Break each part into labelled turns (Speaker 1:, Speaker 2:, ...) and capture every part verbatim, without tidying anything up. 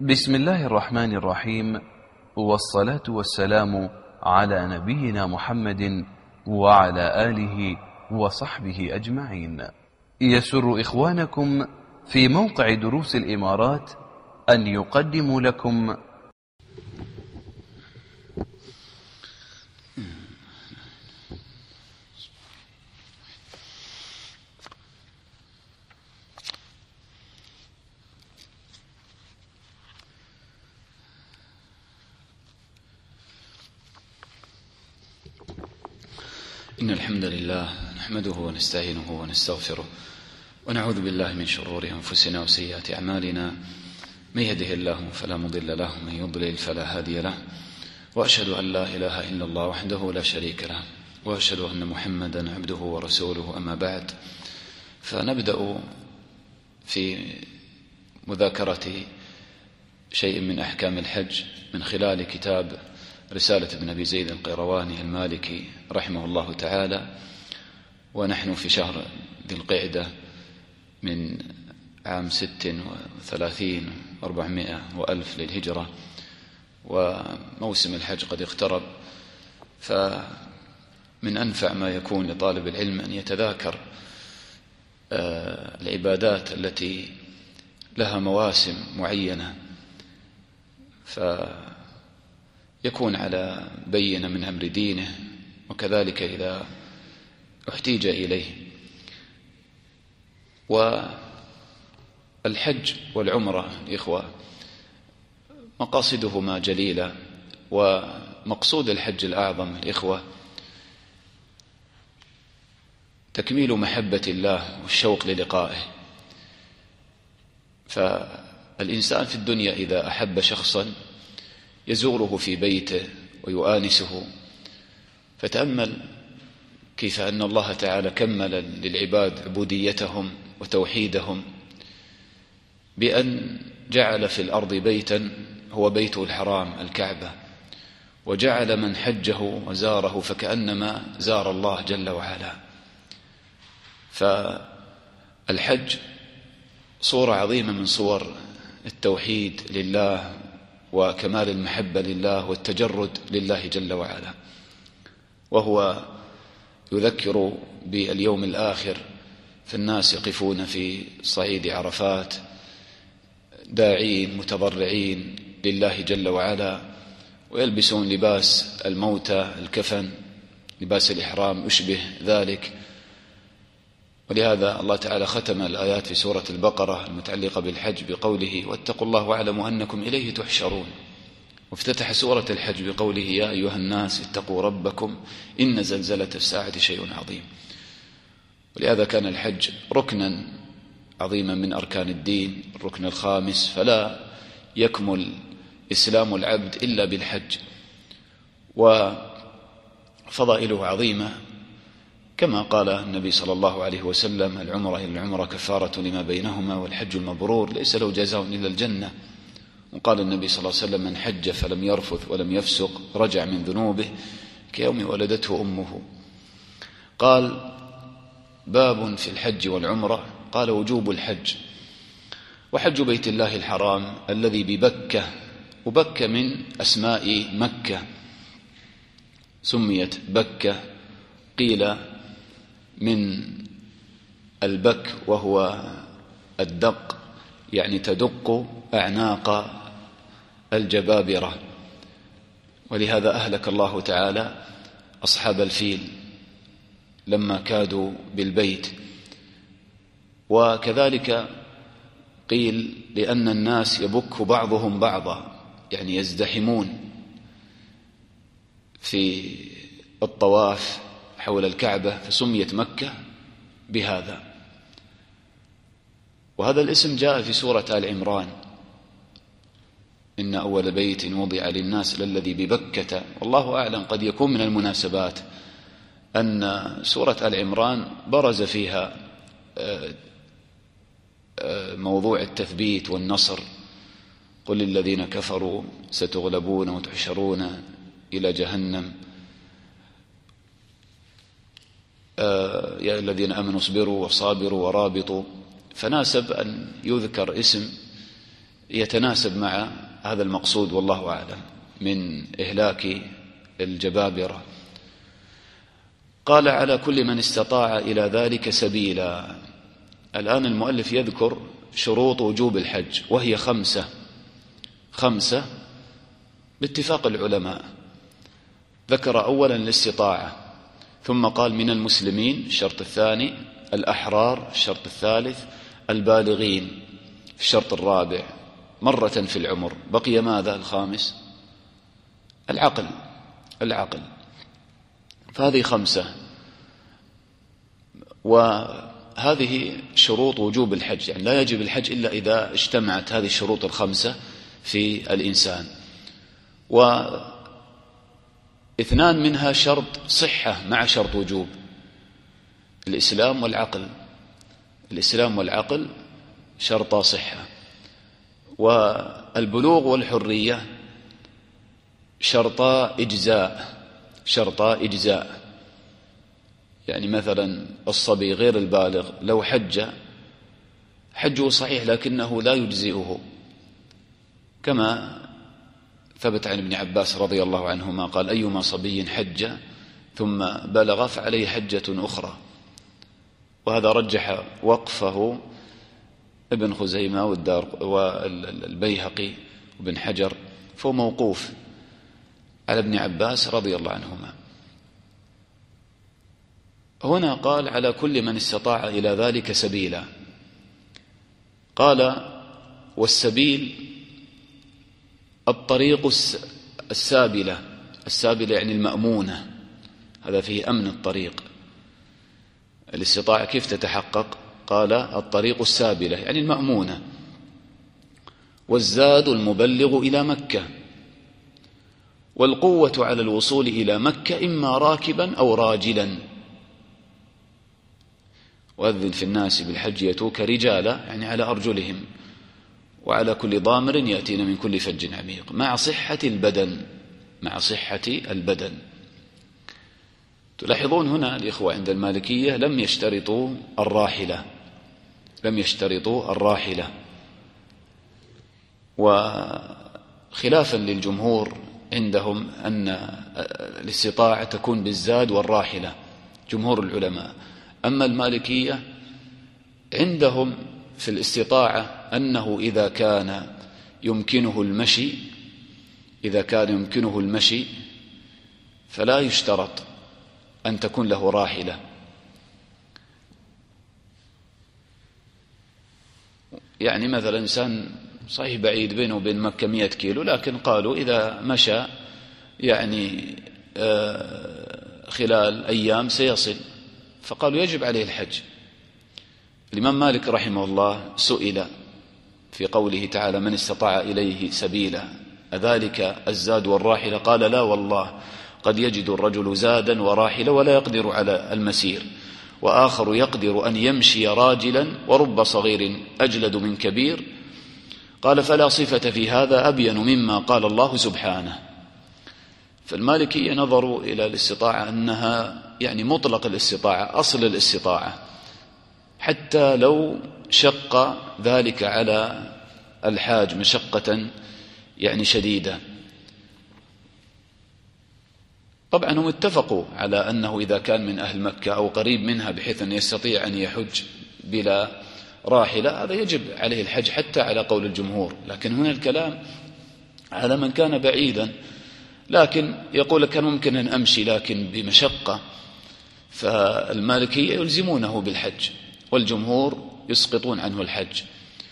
Speaker 1: بسم الله الرحمن الرحيم، والصلاة والسلام على نبينا محمد وعلى آله وصحبه أجمعين. يسر إخوانكم في موقع دروس الإمارات أن يقدموا لكم
Speaker 2: إن الحمد لله نحمده ونستعينه ونستغفره ونعوذ بالله من شرور أنفسنا وسيئات أعمالنا، من يهده الله فلا مضل له ومن يضلل فلا هادي له، وأشهد أن لا إله إلا الله وحده لا شريك له، وأشهد أن محمدا عبده ورسوله. أما بعد، فنبدأ في مذاكرة شيء من أحكام الحج من خلال كتاب رسالة ابن أبي زيد القيرواني المالكي رحمه الله تعالى، ونحن في شهر ذي القعدة من عام ست وثلاثين وأربعمائة وألف للهجرة، وموسم الحج قد اقترب، فمن أنفع ما يكون لطالب العلم أن يتذاكر العبادات التي لها مواسم معينة، فيكون على بينة من أمر دينه، وكذلك إذا احتيج إليه. والحج والعمرة إخوة مقاصدهما جليلة، ومقصود الحج الأعظم الإخوة تكميل محبة الله والشوق للقائه. فالإنسان في الدنيا إذا أحب شخصا يزوره في بيته ويؤانسه، فتأمل كيف أن الله تعالى كمل للعباد عبوديتهم وتوحيدهم بأن جعل في الأرض بيتا هو بيته الحرام الكعبة، وجعل من حجه وزاره فكأنما زار الله جل وعلا. فالحج صورة عظيمة من صور التوحيد لله وكمال المحبة لله والتجرد لله جل وعلا، وهو يذكر باليوم الآخر، فالناس يقفون في صعيد عرفات داعين متضرعين لله جل وعلا، ويلبسون لباس الموتى الكفن، لباس الإحرام يشبه ذلك. ولهذا الله تعالى ختم الآيات في سورة البقرة المتعلقة بالحج بقوله: واتقوا الله واعلموا أنكم إليه تحشرون. وافتتح سورة الحج بقوله: يا أيها الناس اتقوا ربكم إن زلزلة الساعة شيء عظيم. ولهذا كان الحج ركنا عظيما من أركان الدين، الركن الخامس، فلا يكمل إسلام العبد إلا بالحج، وفضائله عظيمة كما قال النبي صلى الله عليه وسلم: العمرة إلى العمرة كفارة لما بينهما، والحج المبرور ليس له جزاء إلا الجنة. وقال النبي صلى الله عليه وسلم: من حج فلم يرفث ولم يفسق رجع من ذنوبه كيوم ولدته أمه. قال: باب في الحج والعمرة. قال: وجوب الحج. وحج بيت الله الحرام الذي ببكة، وبكة من أسماء مكة، سميت بكة، قيل من البك وهو الدق، يعني تدق أعناق الجبابرة، ولهذا أهلك الله تعالى أصحاب الفيل لما كادوا بالبيت. وكذلك قيل لأن الناس يبك بعضهم بعضا، يعني يزدحمون في الطواف حول الكعبة، فسميت مكة بهذا. وهذا الاسم جاء في سورة آل عمران: إن أول بيت وضع للناس للذي ببكة. والله أعلم، قد يكون من المناسبات أن سورة آل عمران برز فيها موضوع التثبيت والنصر: قل للذين كفروا ستغلبون وتحشرون إلى جهنم، يا الذين آمنوا اصبروا وصابروا ورابطوا. فناسب أن يذكر اسم يتناسب مع هذا المقصود والله أعلم من إهلاك الجبابرة. قال على كل من استطاع إلى ذلك سبيلا. الآن المؤلف يذكر شروط وجوب الحج وهي خمسة خمسة باتفاق العلماء. ذكر أولا الاستطاعة، ثم قال من المسلمين الشرط الثاني، الأحرار الشرط الثالث، البالغين الشرط الرابع، مرة في العمر. بقي ماذا؟ الخامس العقل العقل فهذه خمسة. وهذه شروط وجوب الحج، يعني لا يجب الحج إلا إذا اجتمعت هذه الشروط الخمسة في الإنسان. واثنان منها شرط صحة مع شرط وجوب، الإسلام والعقل. الإسلام والعقل شرطا صحة. والبلوغ والحرية شرطا إجزاء شرطا إجزاء يعني مثلا الصبي غير البالغ لو حج حجه صحيح لكنه لا يجزئه، كما ثبت عن ابن عباس رضي الله عنهما قال أيما صبي حج ثم بلغ فعليه حجة أخرى. وهذا رجح وقفه ابن خزيمة والدار والبيهقي وابن حجر، فهو موقوف على ابن عباس رضي الله عنهما. هنا قال على كل من استطاع إلى ذلك سبيلا. قال والسبيل الطريق السابلة. السابلة يعني المأمونة، هذا فيه أمن الطريق. الاستطاعة كيف تتحقق؟ قال الطريق السابلة يعني المأمونة. والزاد المبلغ إلى مكة. والقوة على الوصول إلى مكة إما راكبا أو راجلا. وأذن في الناس بالحج يأتوك رجالا يعني على أرجلهم، وعلى كل ضامر يأتين من كل فج عميق، مع صحة البدن مع صحة البدن. تلاحظون هنا الإخوة عند المالكية لم يشترطوا الراحلة لم يشترطوا الراحلة وخلافا للجمهور عندهم أن الاستطاعة تكون بالزاد والراحلة، جمهور العلماء. أما المالكية عندهم في الاستطاعة أنه إذا كان يمكنه المشي إذا كان يمكنه المشي فلا يشترط أن تكون له راحلة. يعني مثلا إنسان صحيح بعيد بينه وبين مكة مئة كيلو، لكن قالوا إذا مشى يعني خلال أيام سيصل، فقالوا يجب عليه الحج. الإمام مالك رحمه الله سئل في قوله تعالى من استطاع إليه سبيلا أذلك الزاد والراحلة؟ قال لا والله، قد يجد الرجل زادا وراحلة ولا يقدر على المسير، وآخر يقدر أن يمشي راجلا، ورب صغير أجلد من كبير. قال فلا صفة في هذا أبين مما قال الله سبحانه. فالمالكية نظروا إلى الاستطاعة أنها يعني مطلق الاستطاعة، أصل الاستطاعة، حتى لو شق ذلك على الحاج مشقة يعني شديدة. طبعا هم اتفقوا على أنه إذا كان من أهل مكة أو قريب منها بحيث أن يستطيع أن يحج بلا راحلة، هذا يجب عليه الحج حتى على قول الجمهور. لكن هنا الكلام على من كان بعيدا، لكن يقول كان ممكن أن أمشي لكن بمشقة، فالمالكية يلزمونه بالحج والجمهور يسقطون عنه الحج.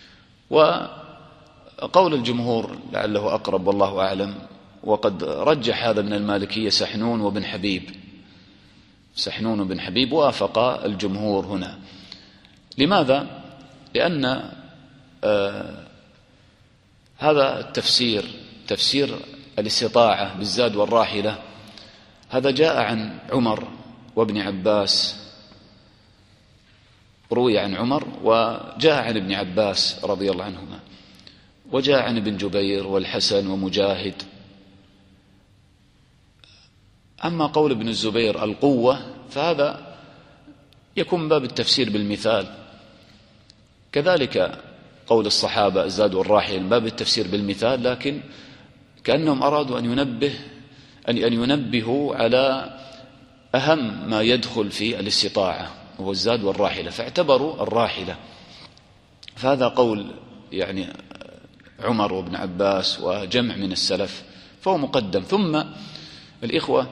Speaker 2: وقول الجمهور لعله أقرب والله أعلم، وقد رجح هذا من المالكية سحنون وبن حبيب سحنون وبن حبيب وافق الجمهور هنا. لماذا؟ لأن آه هذا التفسير تفسير الاستطاعة بالزاد والراحلة هذا جاء عن عمر وابن عباس، روي عن عمر وجاء عن ابن عباس رضي الله عنهما، وجاء عن ابن جبير والحسن ومجاهد. أما قول ابن الزبير القوة فهذا يكون باب التفسير بالمثال. كذلك قول الصحابة الزاد والراحلة من باب التفسير بالمثال، لكن كأنهم أرادوا أن ينبه أن ينبهوا على أهم ما يدخل في الاستطاعة وهو الزاد والراحلة، فاعتبروا الراحلة. فهذا قول يعني عمر وابن عباس وجمع من السلف، فهو مقدم. ثم الإخوة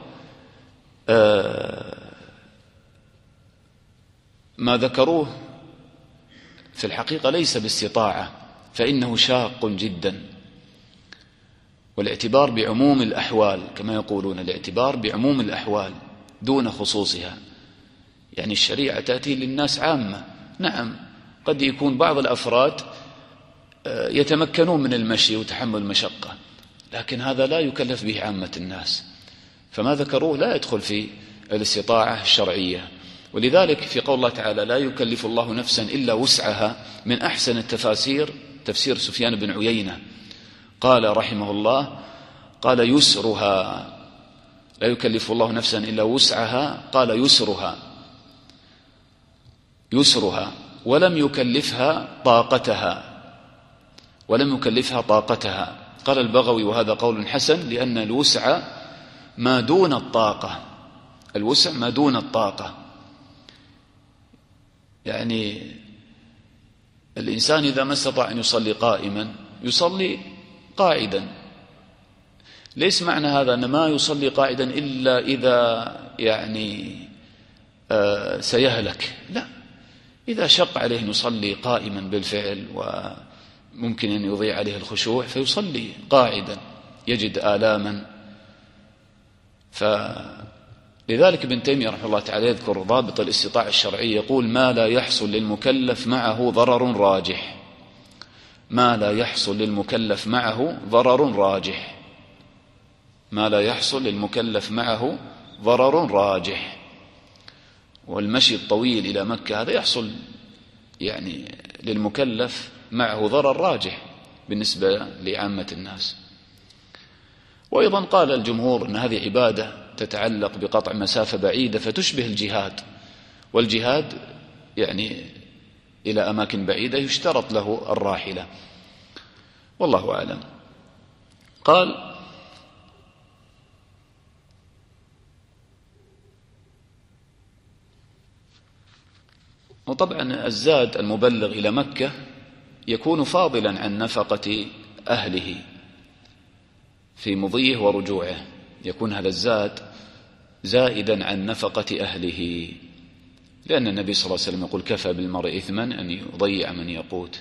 Speaker 2: ما ذكروه في الحقيقة ليس باستطاعة، فإنه شاق جدا، والاعتبار بعموم الأحوال كما يقولون، الاعتبار بعموم الأحوال دون خصوصها. يعني الشريعة تأتي للناس عامة، نعم قد يكون بعض الأفراد يتمكنون من المشي وتحمل المشقة، لكن هذا لا يكلف به عامة الناس، فما ذكروه لا يدخل في الاستطاعة الشرعية. ولذلك في قول الله تعالى لا يكلف الله نفسا إلا وسعها، من أحسن التفاسير تفسير سفيان بن عيينة قال رحمه الله، قال يسرها، لا يكلف الله نفسا إلا وسعها، قال يسرها يسرها ولم يكلفها طاقتها، ولم يكلفها طاقتها. قال البغوي وهذا قول حسن، لأن الوسع ما دون الطاقة، الوسع ما دون الطاقة. يعني الإنسان إذا ما استطاع أن يصلي قائما يصلي قاعدا. ليس معنى هذا أن ما يصلي قاعدا إلا إذا يعني آه سيهلك، لا، إذا شق عليه أن يصلي قائما بالفعل وممكن أن يضيع عليه الخشوع فيصلي قاعدا يجد آلاما. فلذلك ابن تيمية رحمه الله تعالى يذكر ضابط الاستطاعة الشرعي، يقول ما لا يحصل للمكلف معه ضرر راجح، ما لا يحصل للمكلف معه ضرر راجح، ما لا يحصل للمكلف معه ضرر راجح. والمشي الطويل إلى مكة هذا يحصل يعني للمكلف معه ضرر راجح بالنسبة لعامة الناس. وأيضا قال الجمهور أن هذه عبادة تتعلق بقطع مسافة بعيدة فتشبه الجهاد، والجهاد يعني إلى أماكن بعيدة يشترط له الراحلة، والله أعلم. قال وطبعا الزاد المبلغ إلى مكة يكون فاضلا عن نفقة أهله في مضيه ورجوعه، يكون هذا الزاد زائدا عن نفقة أهله، لأن النبي صلى الله عليه وسلم يقول كفى بالمرء إثما أن يضيع من يقوت.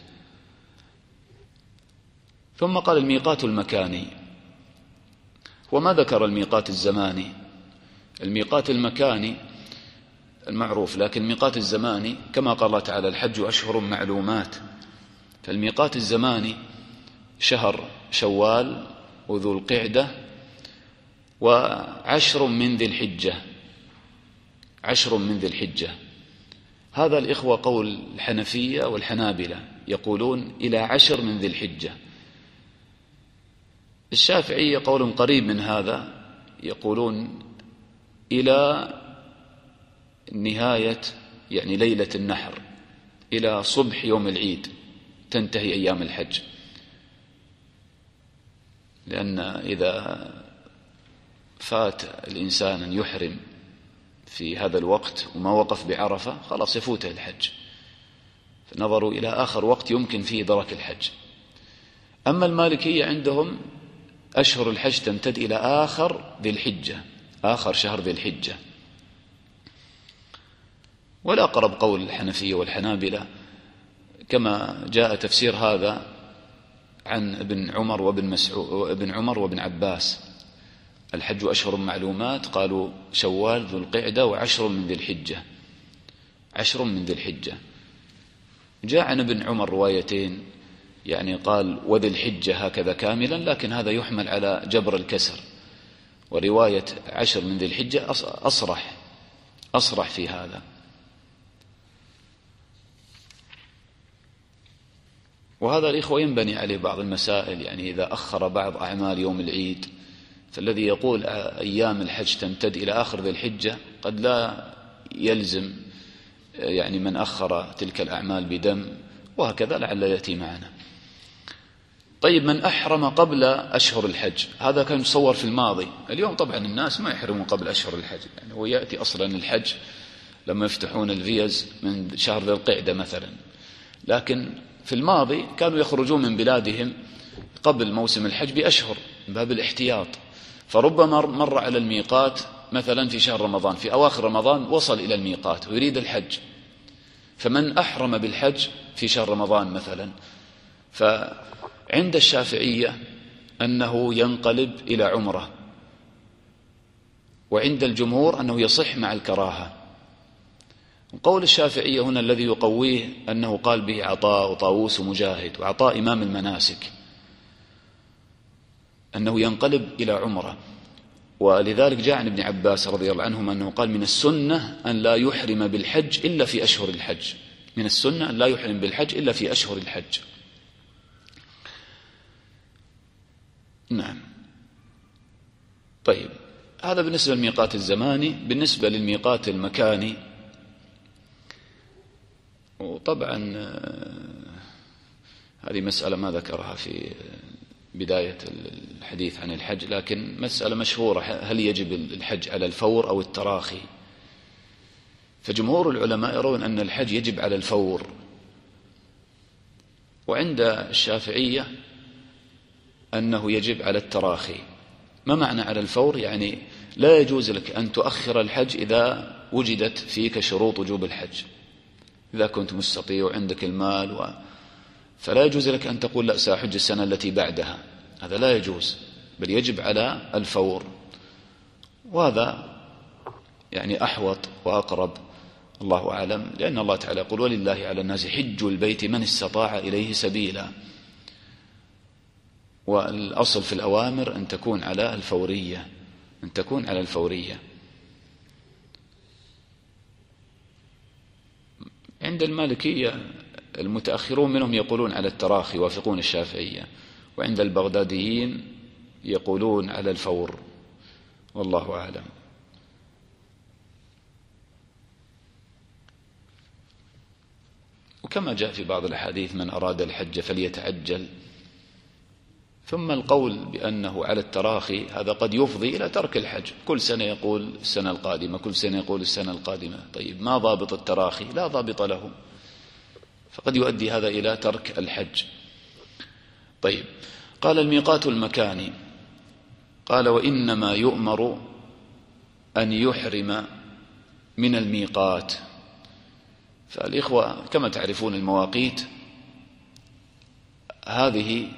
Speaker 2: ثم قال الميقات المكاني، وما ذكر الميقات الزماني. الميقات المكاني المعروف، لكن الميقات الزماني كما قال الله تعالى الحج أشهر معلومات، فالميقات الزماني شهر شوال وذو القعدة وعشر من ذي الحجة، عشر من ذي الحجة. هذا الإخوة قول الحنفية والحنابلة، يقولون إلى عشر من ذي الحجة. الشافعية قول قريب من هذا، يقولون إلى نهاية يعني ليلة النحر، إلى صبح يوم العيد تنتهي أيام الحج، لأن إذا فات الإنسان أن يحرم في هذا الوقت وما وقف بعرفة خلاص يفوته الحج، فنظروا إلى آخر وقت يمكن فيه إدراك الحج. أما المالكية عندهم أشهر الحج تمتد إلى آخر ذي الحجة، آخر شهر ذي الحجة. ولا أقرب قول الحنفية والحنابلة كما جاء تفسير هذا عن ابن عمر وابن مسعود وابن عمر وابن عباس، الحج أشهر معلومات، قالوا شوال ذو القعدة وعشر من ذي الحجة، عشر من ذي الحجة. جاء عن ابن عمر روايتين، يعني قال وذي الحجة هكذا كاملا، لكن هذا يحمل على جبر الكسر، ورواية عشر من ذي الحجة أصرح أصرح في هذا. وهذا الإخوة ينبني عليه بعض المسائل، يعني إذا أخر بعض أعمال يوم العيد، فالذي يقول أيام الحج تمتد إلى آخر ذي الحجة قد لا يلزم يعني من أخر تلك الأعمال بدم وهكذا لعل يأتي معنا. طيب من أحرم قبل أشهر الحج، هذا كان يتصور في الماضي. اليوم طبعا الناس ما يحرمون قبل أشهر الحج، يعني هو يأتي أصلا الحج لما يفتحون الفيز من شهر ذي القعدة مثلا، لكن في الماضي كانوا يخرجون من بلادهم قبل موسم الحج بأشهر من باب الاحتياط، فربما مر على الميقات مثلا في شهر رمضان، في أواخر رمضان وصل إلى الميقات ويريد الحج، فمن أحرم بالحج في شهر رمضان مثلا، فعند الشافعية أنه ينقلب إلى عمرة، وعند الجمهور أنه يصح مع الكراهة. قول الشافعية هنا الذي يقويه أنه قال به عطاء وطاووس ومجاهد وعطاء إمام المناسك، أنه ينقلب إلى عمرة، ولذلك جاء عن ابن عباس رضي الله عنهما أنه قال من السنة أن لا يحرم بالحج إلا في أشهر الحج، من السنة أن لا يحرم بالحج إلا في أشهر الحج. نعم. طيب هذا بالنسبة للميقات الزماني. بالنسبة للميقات المكاني، وطبعا هذه مسألة ما ذكرها في بداية الحديث عن الحج، لكن مسألة مشهورة، هل يجب الحج على الفور أو التراخي؟ فجمهور العلماء يرون أن الحج يجب على الفور، وعند الشافعية أنه يجب على التراخي. ما معنى على الفور؟ يعني لا يجوز لك أن تؤخر الحج إذا وجدت فيك شروط وجوب الحج، إذا كنت مستطيع وعندك المال و... فلا يجوز لك أن تقول لا سأحج السنة التي بعدها، هذا لا يجوز، بل يجب على الفور. وهذا يعني أحوط وأقرب، الله أعلم، لأن الله تعالى يقول ولله على الناس حج البيت من استطاع إليه سبيلا، والأصل في الأوامر أن تكون على الفورية، أن تكون على الفورية. عند المالكية المتأخرون منهم يقولون على التراخي، يوافقون الشافعية، وعند البغداديين يقولون على الفور، والله أعلم. وكما جاء في بعض الأحاديث من أراد الحج فليتعجل. ثم القول بأنه على التراخي هذا قد يفضي إلى ترك الحج، كل سنة يقول السنة القادمة، كل سنة يقول السنة القادمة. طيب ما ضابط التراخي؟ لا ضابط له، فقد يؤدي هذا إلى ترك الحج. طيب قال الميقات المكاني، قال وإنما يؤمر أن يحرم من الميقات. فالإخوة كما تعرفون المواقيت هذه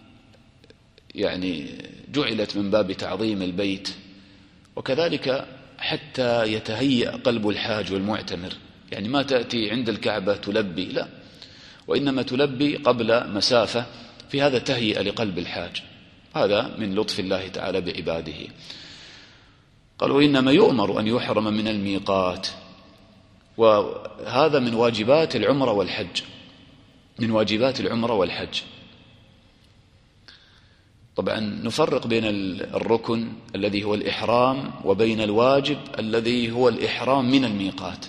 Speaker 2: يعني جعلت من باب تعظيم البيت، وكذلك حتى يتهيأ قلب الحاج والمعتمر، يعني ما تأتي عند الكعبة تلبي، لا، وإنما تلبي قبل مسافة، في هذا تهيئة لقلب الحاج، هذا من لطف الله تعالى بعباده. قال وإنما يؤمر أن يحرم من الميقات، وهذا من واجبات العمرة والحج، من واجبات العمرة والحج. طبعا نفرق بين الركن الذي هو الإحرام وبين الواجب الذي هو الإحرام من الميقات.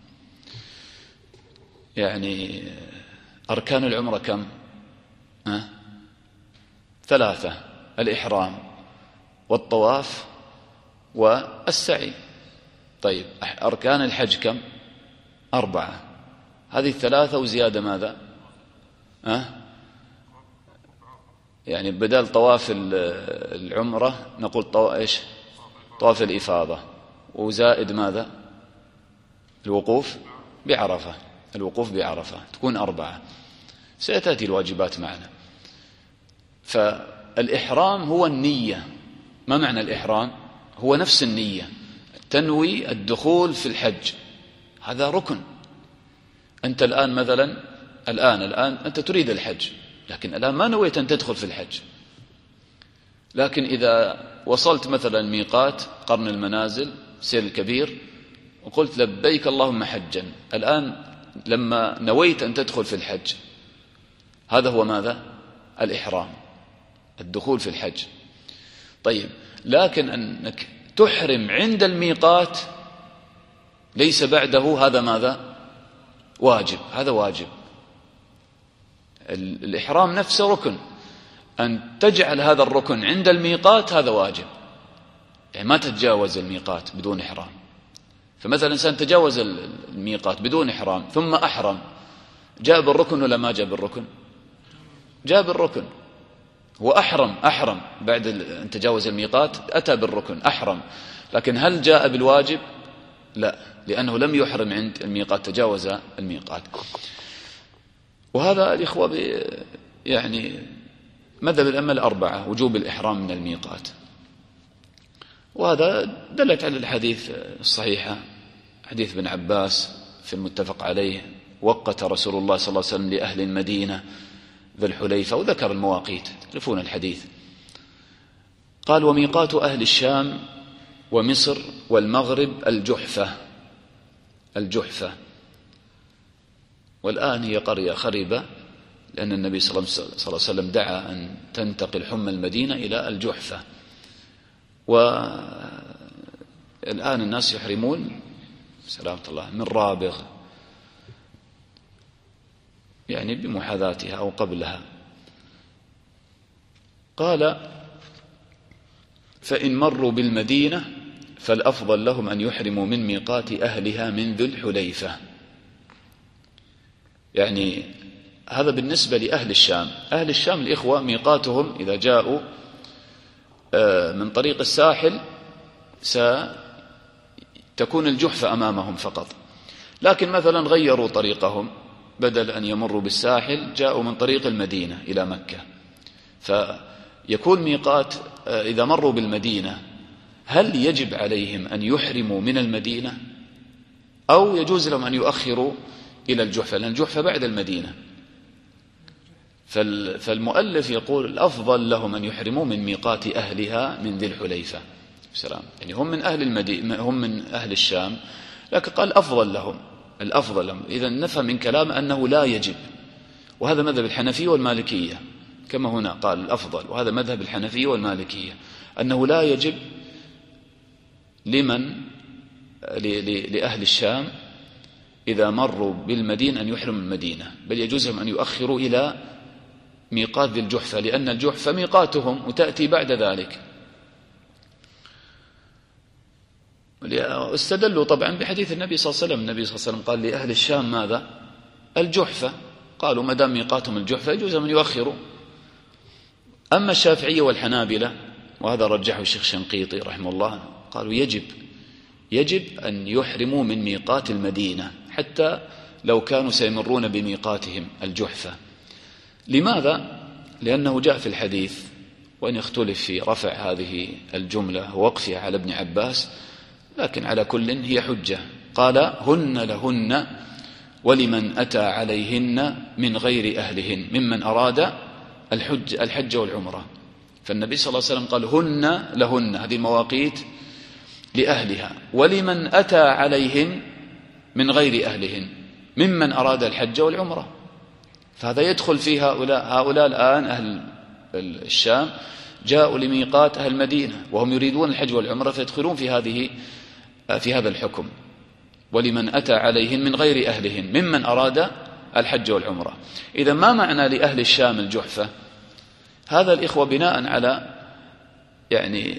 Speaker 2: يعني أركان العمرة كم؟ أه؟ ثلاثة: الإحرام والطواف والسعي. طيب أركان الحج كم؟ أربعة. هذه الثلاثة وزيادة ماذا؟ أه؟ يعني بدل طواف العمرة نقول طواف إيش؟ طواف الإفاضة، وزائد ماذا؟ الوقوف بعرفة، الوقوف بعرفة، تكون أربعة. سيتأتي الواجبات معنا. فالإحرام هو النية. ما معنى الإحرام؟ هو نفس النية، تنوي الدخول في الحج، هذا ركن. أنت الآن مثلا الآن الآن أنت تريد الحج، لكن الآن ما نويت أن تدخل في الحج، لكن إذا وصلت مثلا ميقات قرن المنازل سيل الكبير وقلت لبيك اللهم حجا، الآن لما نويت أن تدخل في الحج، هذا هو ماذا؟ الإحرام، الدخول في الحج. طيب لكن أنك تحرم عند الميقات ليس بعده، هذا ماذا؟ واجب، هذا واجب. الإحرام نفسه ركن، أن تجعل هذا الركن عند الميقات هذا واجب، يعني ما تتجاوز الميقات بدون إحرام. فمثلا إنسان تجاوز الميقات بدون إحرام ثم أحرم، جاء بالركن ولا ما جاء بالركن؟ جاء بالركن، هو أحرم أحرم بعد أن تجاوز الميقات أتى بالركن أحرم، لكن هل جاء بالواجب؟ لا، لأنه لم يحرم عند الميقات، تجاوز الميقات. وهذا الإخوة يعني مذهب الأئمة الأربعة وجوب الإحرام من الميقات، وهذا دلت على الحديث الصحيحة، حديث ابن عباس في المتفق عليه: وقت رسول الله صلى الله عليه وسلم لأهل المدينة ذا الحليفة، وذكر المواقيت، تعرفون الحديث. قال: وميقات أهل الشام ومصر والمغرب الجحفة. الجحفة، والآن هي قرية خربة، لأن النبي صلى الله عليه وسلم دعا أن تنتقل حمى المدينة إلى الجحفة. والآن الناس يحرمون سلامة الله من رابغ، يعني بمحاذاتها أو قبلها. قال: فإن مروا بالمدينة فالأفضل لهم أن يحرموا من ميقات أهلها من ذي الحليفة. يعني هذا بالنسبة لأهل الشام. أهل الشام الإخوة ميقاتهم إذا جاءوا من طريق الساحل ستكون الجحفة أمامهم فقط، لكن مثلا غيروا طريقهم، بدل أن يمروا بالساحل جاءوا من طريق المدينة إلى مكة، فيكون ميقات إذا مروا بالمدينة هل يجب عليهم أن يحرموا من المدينة أو يجوز لهم أن يؤخروا إلى الجحفة، لأن الجحفة بعد المدينة. فالمؤلف يقول الأفضل لهم أن يحرموا من ميقات أهلها من ذي الحليفة سلام، يعني هم من أهل المدينة، هم من أهل الشام، لكن قال أفضل لهم، الأفضل لهم. إذا نفهم من كلام أنه لا يجب، وهذا مذهب الحنفية والمالكية كما هنا قال الأفضل، وهذا مذهب الحنفية والمالكية أنه لا يجب لمن لأهل الشام إذا مروا بالمدينة أن يحرموا المدينة، بل يجوز لهم أن يؤخروا إلى ميقات ذي الجحفة، لأن الجحفة ميقاتهم وتأتي بعد ذلك. استدلوا طبعا بحديث النبي صلى الله عليه وسلم، النبي صلى الله عليه وسلم قال لأهل الشام ماذا؟ الجحفة، قالوا ما دام ميقاتهم الجحفة يجوز أن يؤخروا. أما الشافعية والحنابلة، وهذا رجحه الشيخ شنقيطي رحمه الله، قالوا يجب يجب أن يحرموا من ميقات المدينة حتى لو كانوا سيمرون بميقاتهم الجحفة. لماذا؟ لأنه جاء في الحديث، وإن يختلف في رفع هذه الجملة ووقفها على ابن عباس، لكن على كل هي حجة. قال: هن لهن ولمن أتى عليهن من غير أهلهن ممن أراد الحج, الحج والعمرة. فالنبي صلى الله عليه وسلم قال هن لهن، هذه المواقيت لأهلها، ولمن أتى عليهن من غير أهلهن ممن أراد الحج والعمرة. فهذا يدخل في هؤلاء هؤلاء الآن أهل الشام جاءوا لميقات أهل المدينة وهم يريدون الحج والعمرة، فيدخلون في هذه في هذا الحكم، ولمن أتى عليهن من غير أهلهن ممن أراد الحج والعمرة. إذا ما معنى لأهل الشام الجحفة؟ هذا الإخوة بناء على يعني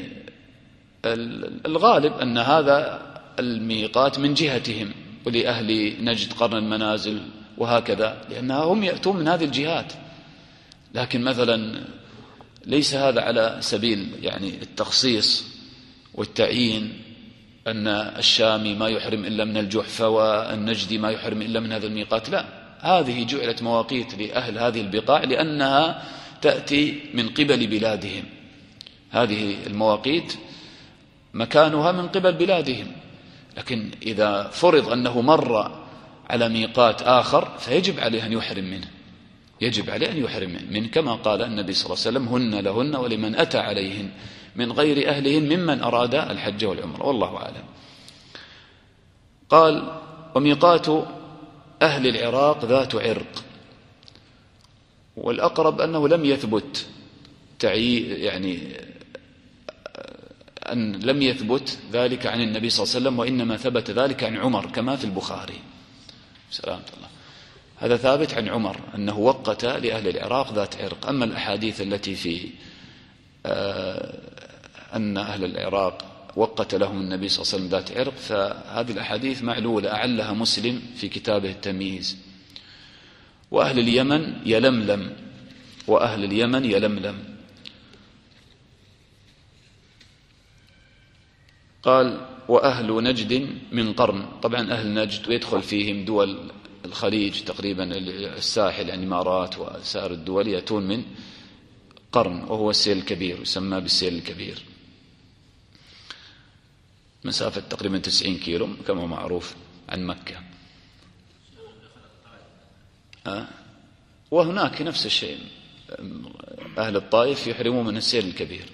Speaker 2: الغالب أن هذا الميقات من جهتهم، ولأهل نجد قرن المنازل وهكذا، لأنها هم يأتون من هذه الجهات. لكن مثلا ليس هذا على سبيل يعني التخصيص والتعيين، أن الشامي ما يحرم إلا من الجحفة والنجدي ما يحرم إلا من هذا الميقات، لا، هذه جعلت مواقيت لأهل هذه البقاع لأنها تأتي من قبل بلادهم، هذه المواقيت مكانها من قبل بلادهم. لكن إذا فرض أنه مر على ميقات آخر فيجب عليه أن يحرم منه، يجب عليه أن يحرم منه، كما قال النبي صلى الله عليه وسلم هن لهن ولمن أتى عليهن من غير أهلهن ممن أراد الحج والعمرة، والله أعلم. قال: وميقات أهل العراق ذات عرق. والأقرب أنه لم يثبت تعيي يعني أن لم يثبت ذلك عن النبي صلى الله عليه وسلم، وإنما ثبت ذلك عن عمر كما في البخاري سلامة الله. هذا ثابت عن عمر أنه وقت لأهل العراق ذات عرق. أما الأحاديث التي في أن أهل العراق وقت لهم النبي صلى الله عليه وسلم ذات عرق، فهذه الأحاديث معلولة، أعلها مسلم في كتابه التمييز. وأهل اليمن يلملم، وأهل اليمن يلملم. قال وأهل نجد من قرن. طبعا أهل نجد ويدخل فيهم دول الخليج تقريبا، الساحل يعني الإمارات وسائر الدول، يأتون من قرن وهو السيل الكبير، يسمى بالسيل الكبير، مسافة تقريبا تسعين كيلو كما معروف عن مكة. أه؟ وهناك نفس الشيء، أهل الطائف يحرمون من السيل الكبير.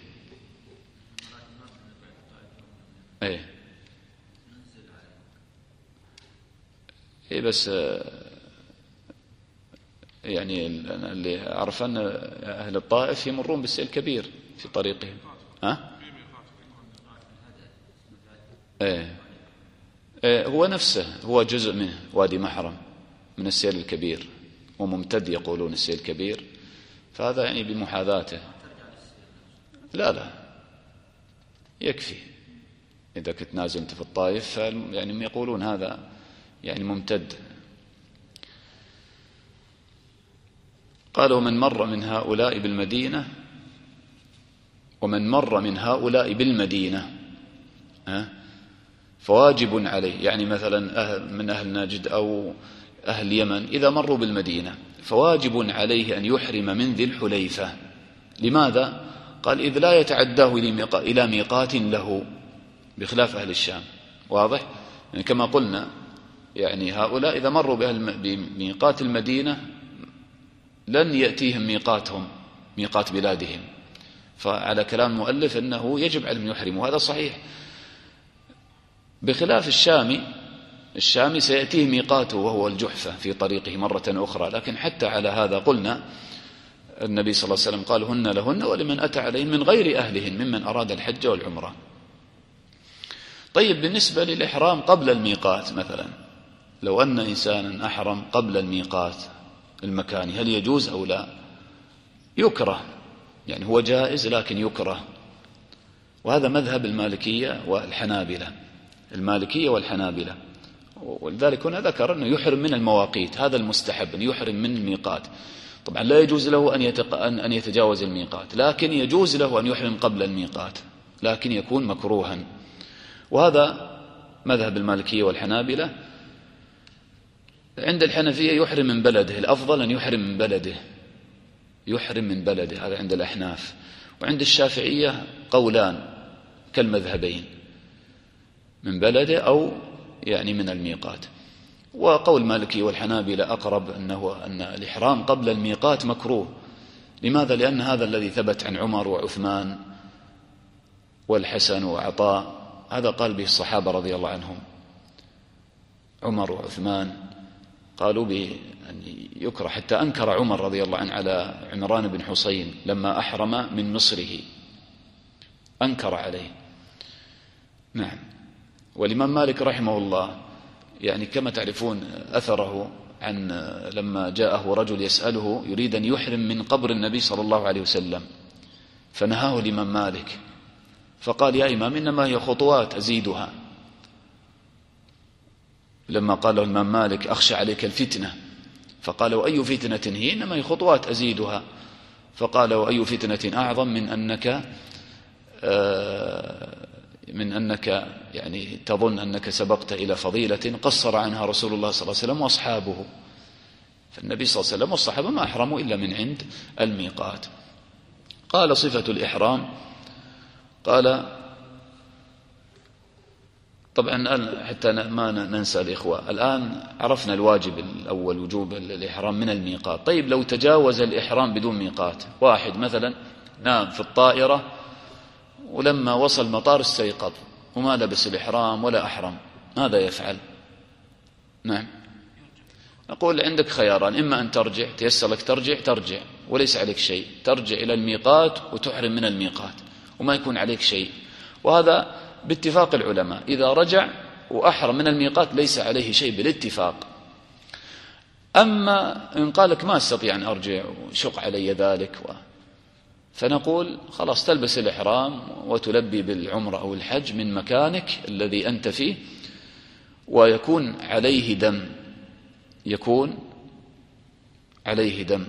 Speaker 2: ايه ايه بس يعني اللي أعرف أن أهل الطائف يمرون بالسيل الكبير في طريقهم. ها ايه ايه هو نفسه، هو جزء منه، وادي محرم من السيل الكبير وممتد، يقولون السيل الكبير، فهذا يعني بمحاذاته. لا لا يكفي إذا كنت نازل أنت في الطائف، يعني يقولون هذا يعني ممتد. قالوا من مر من هؤلاء بالمدينة، ومن مر من هؤلاء بالمدينة فواجب عليه، يعني مثلا أهل من أهل نجد أو أهل اليمن إذا مروا بالمدينة فواجب عليه أن يحرم من ذي الحليفة. لماذا؟ قال إذ لا يتعداه إلى ميقات له، بخلاف أهل الشام. واضح؟ يعني كما قلنا يعني هؤلاء إذا مروا بميقات المدينة لن يأتيهم ميقاتهم، ميقات بلادهم، فعلى كلام المؤلف أنه يجب على من يحرم، وهذا صحيح. بخلاف الشامي، الشامي سيأتيه ميقاته وهو الجحفة في طريقه مرة أخرى. لكن حتى على هذا قلنا النبي صلى الله عليه وسلم قال هن لهن ولمن أتى عليهن من غير أهلهن ممن أراد الحج والعمرة. طيب بالنسبة للإحرام قبل الميقات مثلا، لو أن إنسانا أحرم قبل الميقات المكاني هل يجوز أو لا؟ يكره، يعني هو جائز لكن يكره. وهذا مذهب المالكية والحنابلة، المالكية والحنابلة. ولذلك هنا ذكر أنه يحرم من المواقيت، هذا المستحب أن يحرم من الميقات. طبعا لا يجوز له أن, يتق... أن يتجاوز الميقات، لكن يجوز له أن يحرم قبل الميقات، لكن يكون مكروها. وهذا مذهب المالكية والحنابلة. عند الحنفية يحرم من بلده، الأفضل أن يحرم من بلده، يحرم من بلده، هذا عند الأحناف. وعند الشافعية قولان كالمذهبين، من بلده أو يعني من الميقات. وقول مالكي والحنابلة أقرب أنه أن الإحرام قبل الميقات مكروه. لماذا؟ لأن هذا الذي ثبت عن عمر وعثمان والحسن وعطاء، هذا قال به الصحابة رضي الله عنهم. عمر وعثمان قالوا به أن يكره، حتى أنكر عمر رضي الله عنه على عمران بن حسين لما أحرم من مصره، أنكر عليه. نعم. والإمام مالك رحمه الله يعني كما تعرفون أثره عن لما جاءه رجل يسأله يريد أن يحرم من قبر النبي صلى الله عليه وسلم، فنهاه الإمام مالك فقال يا إمام إنما هي خطوات أزيدها. لما قال له الإمام مالك أخشى عليك الفتنة، فقال وأي فتنة هي؟ إنما هي خطوات أزيدها. فقال وأي فتنة أعظم من أنك آه من أنك يعني تظن أنك سبقت إلى فضيلة قصر عنها رسول الله صلى الله عليه وسلم وأصحابه. فالنبي صلى الله عليه وسلم والصحابة ما أحرموا إلا من عند الميقات. قال صفة الإحرام، قال طبعا حتى ما ننسى الإخوة، الآن عرفنا الواجب الأول وجوب الإحرام من الميقات. طيب لو تجاوز الإحرام بدون ميقات، واحد مثلا نام في الطائرة ولما وصل مطار استيقظ وما لبس الإحرام ولا أحرم، ماذا يفعل؟ نعم، نقول عندك خياران، إما أن ترجع، تيسر لك ترجع ترجع وليس عليك شيء، ترجع إلى الميقات وتحرم من الميقات وما يكون عليك شيء. وهذا باتفاق العلماء، إذا رجع وأحرم من الميقات ليس عليه شيء بالاتفاق. أما إن قال لك ما أستطيع أن أرجع وشق علي ذلك و... فنقول خلاص تلبس الإحرام وتلبي بالعمرة أو الحج من مكانك الذي أنت فيه، ويكون عليه دم، يكون عليه دم،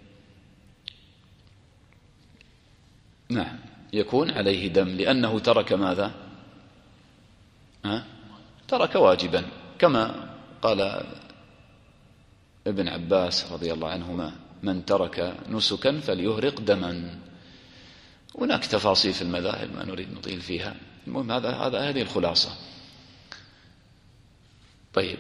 Speaker 2: نعم يكون عليه دم، لأنه ترك ماذا؟ ها؟ ترك واجبا، كما قال ابن عباس رضي الله عنهما: من ترك نسكا فليهرق دما. هناك تفاصيل في المذاهب ما نريد نطيل فيها، المهم هذا هذا هذه الخلاصة. طيب،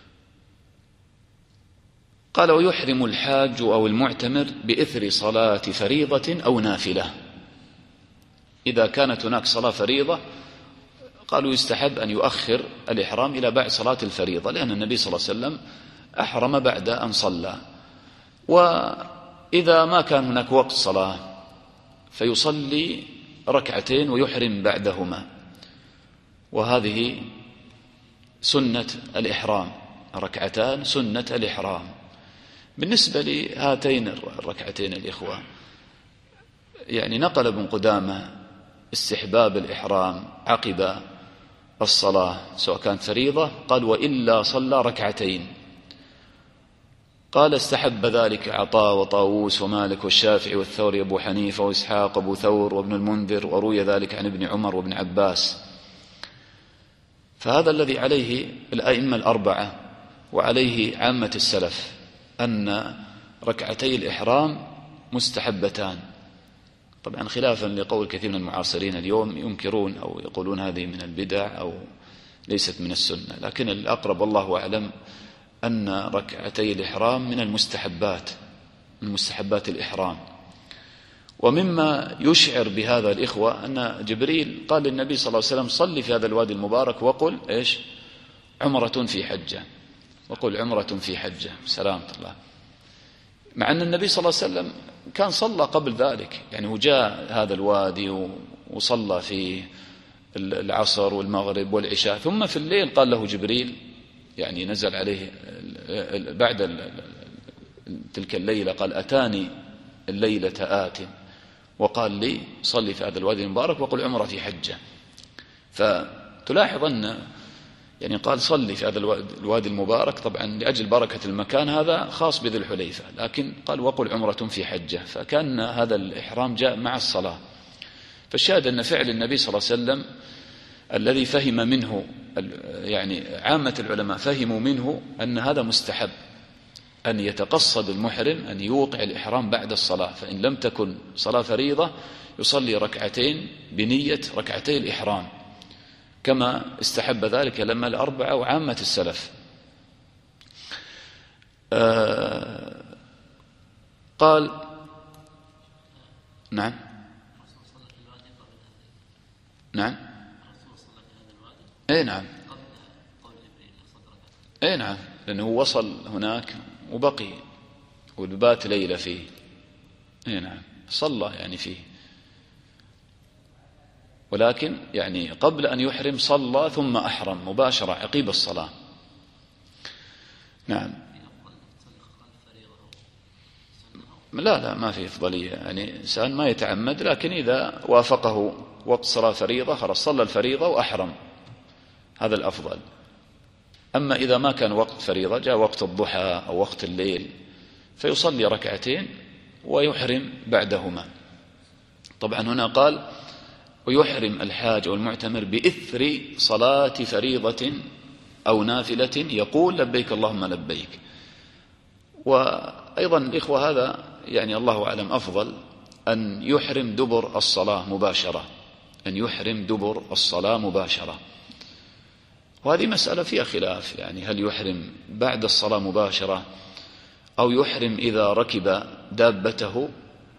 Speaker 2: قال: ويحرم الحاج أو المعتمر بإثر صلاة فريضة أو نافلة. إذا كانت هناك صلاة فريضة قالوا يستحب أن يؤخر الإحرام إلى بعد صلاة الفريضة، لأن النبي صلى الله عليه وسلم أحرم بعد أن صلى. وإذا ما كان هناك وقت صلاة فيصلي ركعتين ويحرم بعدهما، وهذه سنة الإحرام، ركعتان سنة الإحرام. بالنسبة لهاتين الركعتين الإخوة، يعني نقل ابن قدامة استحباب الإحرام عقب الصلاة سواء كانت فريضة، قال: وإلا صلى ركعتين. قال: استحب ذلك عطاء وطاووس ومالك والشافعي والثوري أبو حنيفة وإسحاق أبو ثور وابن المنذر، وروي ذلك عن ابن عمر وابن عباس. فهذا الذي عليه الأئمة الأربعة وعليه عامة السلف، أن ركعتي الإحرام مستحبتان، طبعا خلافا لقول كثير من المعاصرين اليوم ينكرون أو يقولون هذه من البدع أو ليست من السنة، لكن الأقرب والله أعلم أن ركعتي الإحرام من المستحبات، من مستحبات الإحرام. ومما يشعر بهذا الإخوة أن جبريل قال للنبي صلى الله عليه وسلم: صلي في هذا الوادي المبارك وقل إيش؟ عمرة في حجة، وقل عمرة في حجة، سلامة الله. مع أن النبي صلى الله عليه وسلم كان صلى قبل ذلك، يعني وجاء هذا الوادي وصلى في العصر والمغرب والعشاء، ثم في الليل قال له جبريل، يعني نزل عليه بعد تلك الليلة، قال: أتاني الليلة آت وقال لي صلي في هذا الوادي المبارك وقل عمرة في حجة. فتلاحظ أن يعني قال صلي في هذا الوادي المبارك، طبعا لأجل بركة المكان، هذا خاص بذي الحليفة، لكن قال وقل عمرة في حجة، فكان هذا الإحرام جاء مع الصلاة. فالشاهد أن فعل النبي صلى الله عليه وسلم الذي فهم منه، يعني عامة العلماء فهموا منه أن هذا مستحب، أن يتقصد المحرم أن يوقع الإحرام بعد الصلاة، فإن لم تكن صلاة فريضة يصلي ركعتين بنية ركعتي الإحرام، كما استحب ذلك لما الأربعة وعامة السلف. آه قال: نعم نعم اي نعم اي نعم لأنه وصل هناك وبقي والبات ليلة فيه، اي نعم صلى يعني فيه، ولكن يعني قبل أن يحرم صلى ثم أحرم مباشرة عقيب الصلاة. نعم لا لا ما في إفضالية، يعني إنسان ما يتعمد، لكن إذا وافقه وقت صلاة فريضة خلاص صلى الفريضة وأحرم، هذا الأفضل. أما إذا ما كان وقت فريضة، جاء وقت الضحى أو وقت الليل، فيصلي ركعتين ويحرم بعدهما. طبعا هنا قال: ويحرم الحاج أو المعتمر بإثر صلاة فريضة أو نافلة يقول لبيك اللهم لبيك. وأيضا الإخوة هذا يعني الله أعلم أفضل أن يحرم دبر الصلاة مباشرة، أن يحرم دبر الصلاة مباشرة، وهذه مسألة فيها خلاف، يعني هل يحرم بعد الصلاة مباشرة أو يحرم إذا ركب دابته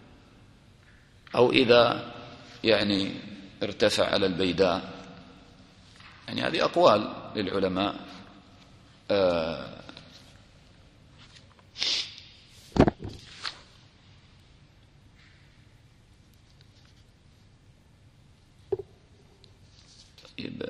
Speaker 2: أو إذا يعني ارتفع على البيداء، يعني هذه أقوال للعلماء. آه طيب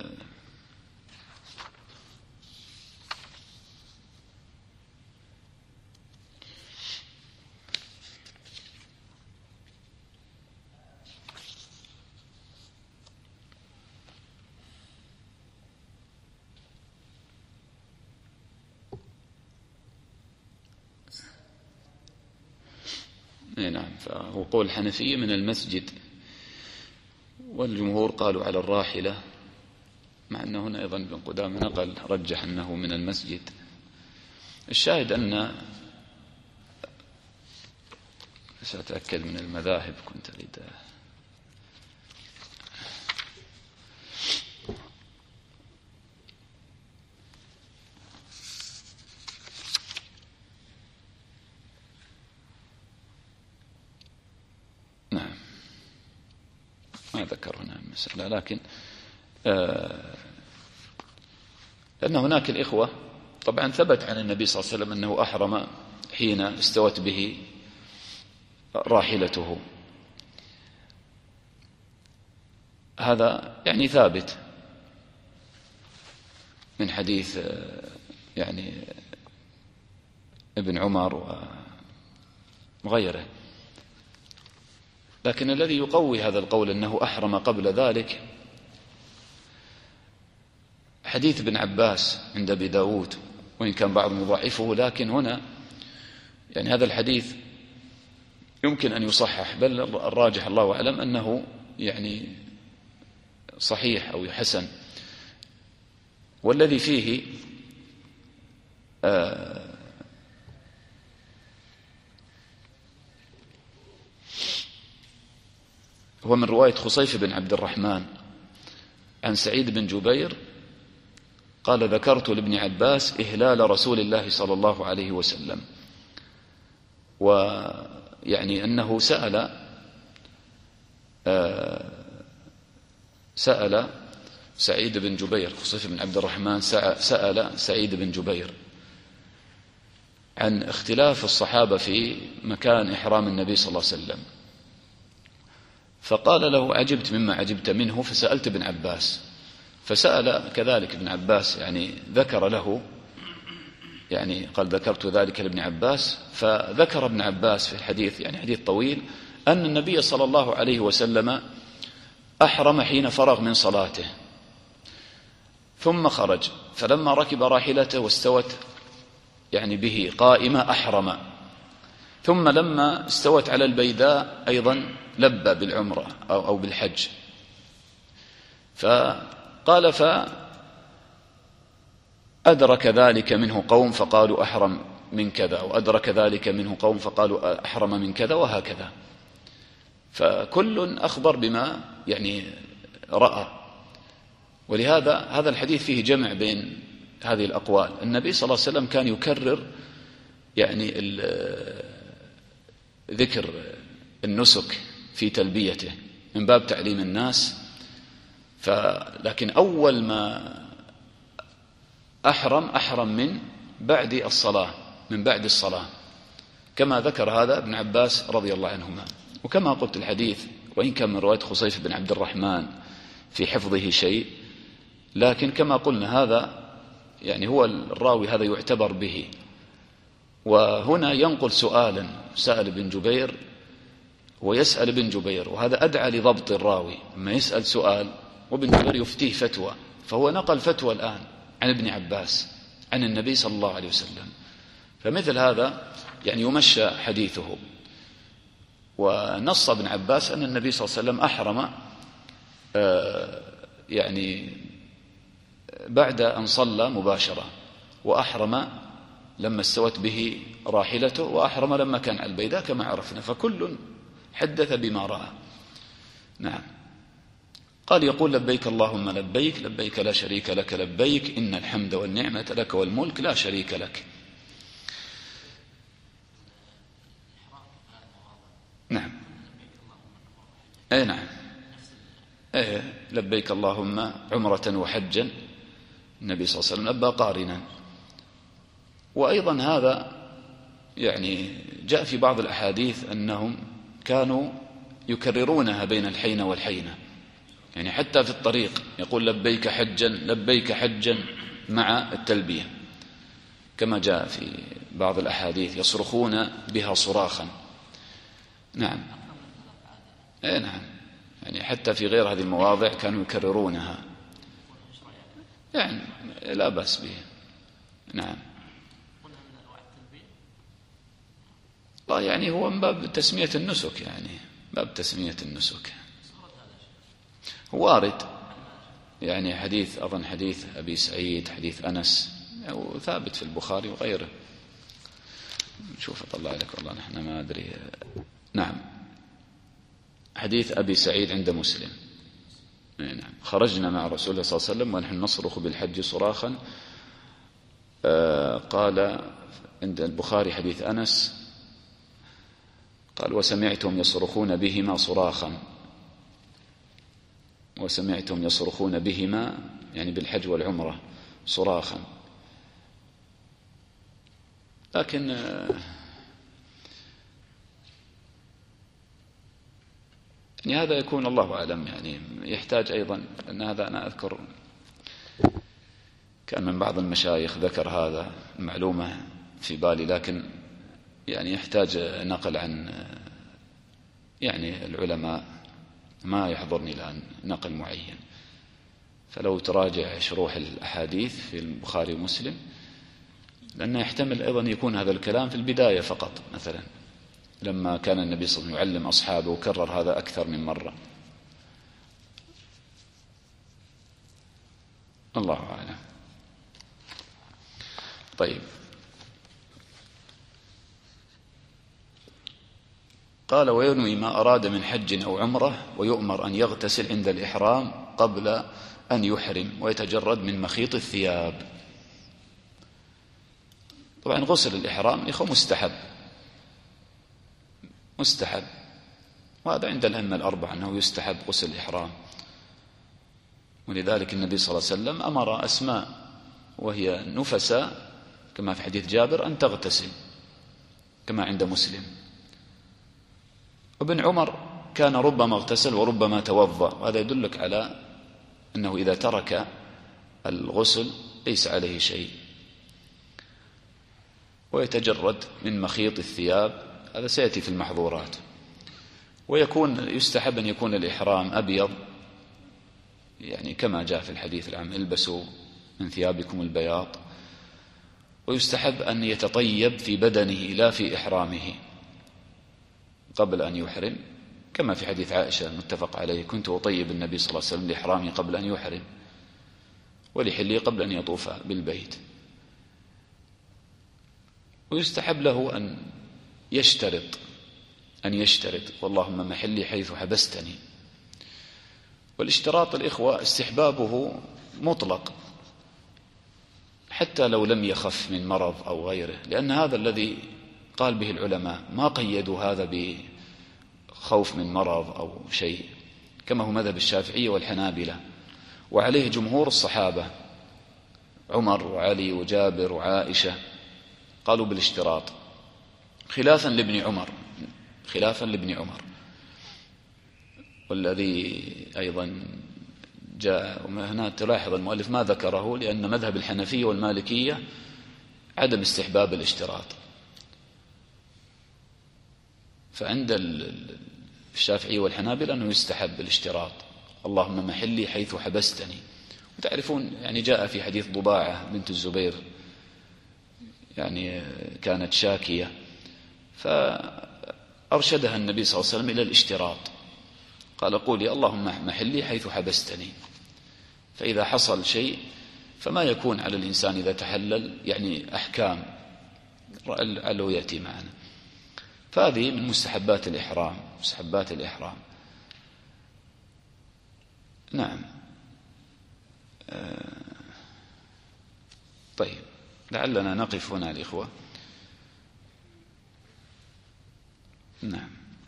Speaker 2: نعم. فهو قول الحنفية من المسجد، والجمهور قالوا على الراحلة، مع أنه هنا أيضا ابن قدامة نقل رجح أنه من المسجد. الشاهد أن سأتأكد من المذاهب، كنت أريد نعم ما ذكر هنا المسألة، لكن آه أن هناك الإخوة طبعا ثبت عن النبي صلى الله عليه وسلم أنه أحرم حين استوت به راحلته، هذا يعني ثابت من حديث يعني ابن عمر وغيره. لكن الذي يقوي هذا القول أنه أحرم قبل ذلك حديث ابن عباس عند أبي داود، وإن كان بعض مضاعفه، لكن هنا يعني هذا الحديث يمكن أن يصحح، بل الراجح الله أعلم أنه يعني صحيح أو حسن. والذي فيه آه هو من رواية خصيف بن عبد الرحمن عن سعيد بن جبير قال: ذكرت لابن عباس إهلال رسول الله صلى الله عليه وسلم، ويعني أنه سأل آه سأل سعيد بن جبير، خصيف بن عبد الرحمن سأل سعيد بن جبير عن اختلاف الصحابة في مكان إحرام النبي صلى الله عليه وسلم، فقال له: عجبت مما عجبت منه، فسألت ابن عباس، فسأل كذلك ابن عباس، يعني ذكر له، يعني قال: ذكرت ذلك لابن عباس، فذكر ابن عباس في الحديث، يعني حديث طويل، أن النبي صلى الله عليه وسلم أحرم حين فرغ من صلاته ثم خرج، فلما ركب راحلته واستوت يعني به قائمة أحرم، ثم لما استوت على البيداء أيضا لبى بالعمرة أو, أو بالحج. فقال: فأدرك ذلك منه قوم فقالوا أحرم من كذا، وأدرك ذلك منه قوم فقالوا أحرم من كذا، وهكذا. فكل أخبر بما يعني رأى. ولهذا هذا الحديث فيه جمع بين هذه الأقوال. النبي صلى الله عليه وسلم كان يكرر يعني ذكر النسك في تلبيته من باب تعليم الناس، فلكن أول ما أحرم أحرم من بعد الصلاة، من بعد الصلاة، كما ذكر هذا ابن عباس رضي الله عنهما. وكما قلت الحديث وإن كان من رواية خصيف بن عبد الرحمن في حفظه شيء، لكن كما قلنا هذا يعني هو الراوي هذا يعتبر به. وهنا ينقل سؤالا سأل ابن جبير ويسأل ابن جبير، وهذا أدعى لضبط الراوي، أما يسأل سؤال وابن جبير يفتيه فتوى، فهو نقل فتوى الآن عن ابن عباس عن النبي صلى الله عليه وسلم، فمثل هذا يعني يمشى حديثه. ونص ابن عباس أن النبي صلى الله عليه وسلم أحرم يعني بعد أن صلى مباشرة، وأحرم لما استوت به راحلته، وأحرم لما كان على البيداء كما عرفنا، فكل حدث بما رأى. نعم. قال: يقول: لبيك اللهم لبيك، لبيك لا شريك لك لبيك، إن الحمد والنعمة لك والملك لا شريك لك. نعم. أي نعم. أي لبيك اللهم عمرة وحجا، النبي صلى الله عليه وسلم أبى قارنا. وأيضا هذا يعني جاء في بعض الأحاديث أنهم كانوا يكررونها بين الحين والحينة، يعني حتى في الطريق يقول: لبيك حجا لبيك حجا مع التلبية، كما جاء في بعض الأحاديث يصرخون بها صراخا. نعم. اي نعم، يعني حتى في غير هذه المواضع كانوا يكررونها، يعني لا بأس به. نعم. والله يعني هو من باب تسمية النسك، يعني باب تسمية النسك وارد، يعني حديث أظن حديث أبي سعيد حديث أنس أو ثابت في البخاري وغيره. شوف أطلع لك والله نحن ما أدري. نعم حديث أبي سعيد عند مسلم. نعم خرجنا مع رسول الله صلى الله عليه وسلم ونحن نصرخ بالحج صراخا. آه قال عند البخاري حديث أنس قال وسمعتم يصرخون بهما صراخا، وسمعتم يصرخون بهما يعني بالحج والعمرة صراخا. لكن يعني هذا يكون الله أعلم، يعني يحتاج أيضا أن هذا أنا أذكر كان من بعض المشايخ ذكر هذا المعلومة في بالي، لكن يعني يحتاج نقل عن يعني العلماء، ما يحضرني الآن نقل معين. فلو تراجع شروح الأحاديث في البخاري ومسلم، لأنه يحتمل أيضا يكون هذا الكلام في البداية فقط، مثلا لما كان النبي صلى الله عليه وسلم يعلم أصحابه وكرر هذا أكثر من مرة. الله أعلم. طيب قال وينوي ما أراد من حج أو عمرة ويؤمر أن يغتسل عند الإحرام قبل أن يحرم ويتجرد من مخيط الثياب. طبعا غسل الإحرام إخوة مستحب مستحب وهذا عند الأئمة الأربعة أنه يستحب غسل الإحرام، ولذلك النبي صلى الله عليه وسلم أمر أسماء وهي نفساء كما في حديث جابر أن تغتسل كما عند مسلم. وابن عمر كان ربما اغتسل وربما توضأ، وهذا يدلك على أنه إذا ترك الغسل ليس عليه شيء. ويتجرد من مخيط الثياب، هذا سيأتي في المحظورات. ويكون يستحب أن يكون الإحرام أبيض، يعني كما جاء في الحديث العام البسوا من ثيابكم البياض. ويستحب أن يتطيب في بدنه لا في إحرامه قبل أن يحرم، كما في حديث عائشة متفق عليه كنت أطيب النبي صلى الله عليه وسلم لإحرامي قبل أن يحرم ولحلي قبل أن يطوف بالبيت. ويستحب له أن يشترط أن يشترط واللهم محلي حيث حبستني. والاشتراط الإخوة استحبابه مطلق حتى لو لم يخف من مرض أو غيره، لأن هذا الذي قال به العلماء، ما قيدوا هذا بخوف من مرض أو شيء، كما هو مذهب الشافعية والحنابلة وعليه جمهور الصحابة عمر وعلي وجابر وعائشة، قالوا بالاشتراط خلافا لابن عمر خلافا لابن عمر والذي أيضا جاء. هنا تلاحظ المؤلف ما ذكره لأن مذهب الحنفية والمالكية عدم استحباب الاشتراط، فعند الشافعي والحنابلة أنه يستحب الاشتراط اللهم محلي حيث حبستني. وتعرفون يعني جاء في حديث ضباعة بنت الزبير يعني كانت شاكية فأرشدها النبي صلى الله عليه وسلم إلى الاشتراط، قال قولي اللهم محلي حيث حبستني. فإذا حصل شيء فما يكون على الإنسان إذا تحلل يعني أحكام لعله يأتي معنا. فهذه من مستحبات الإحرام مستحبات الإحرام نعم. آه طيب لعلنا نقف هنا الإخوة. نعم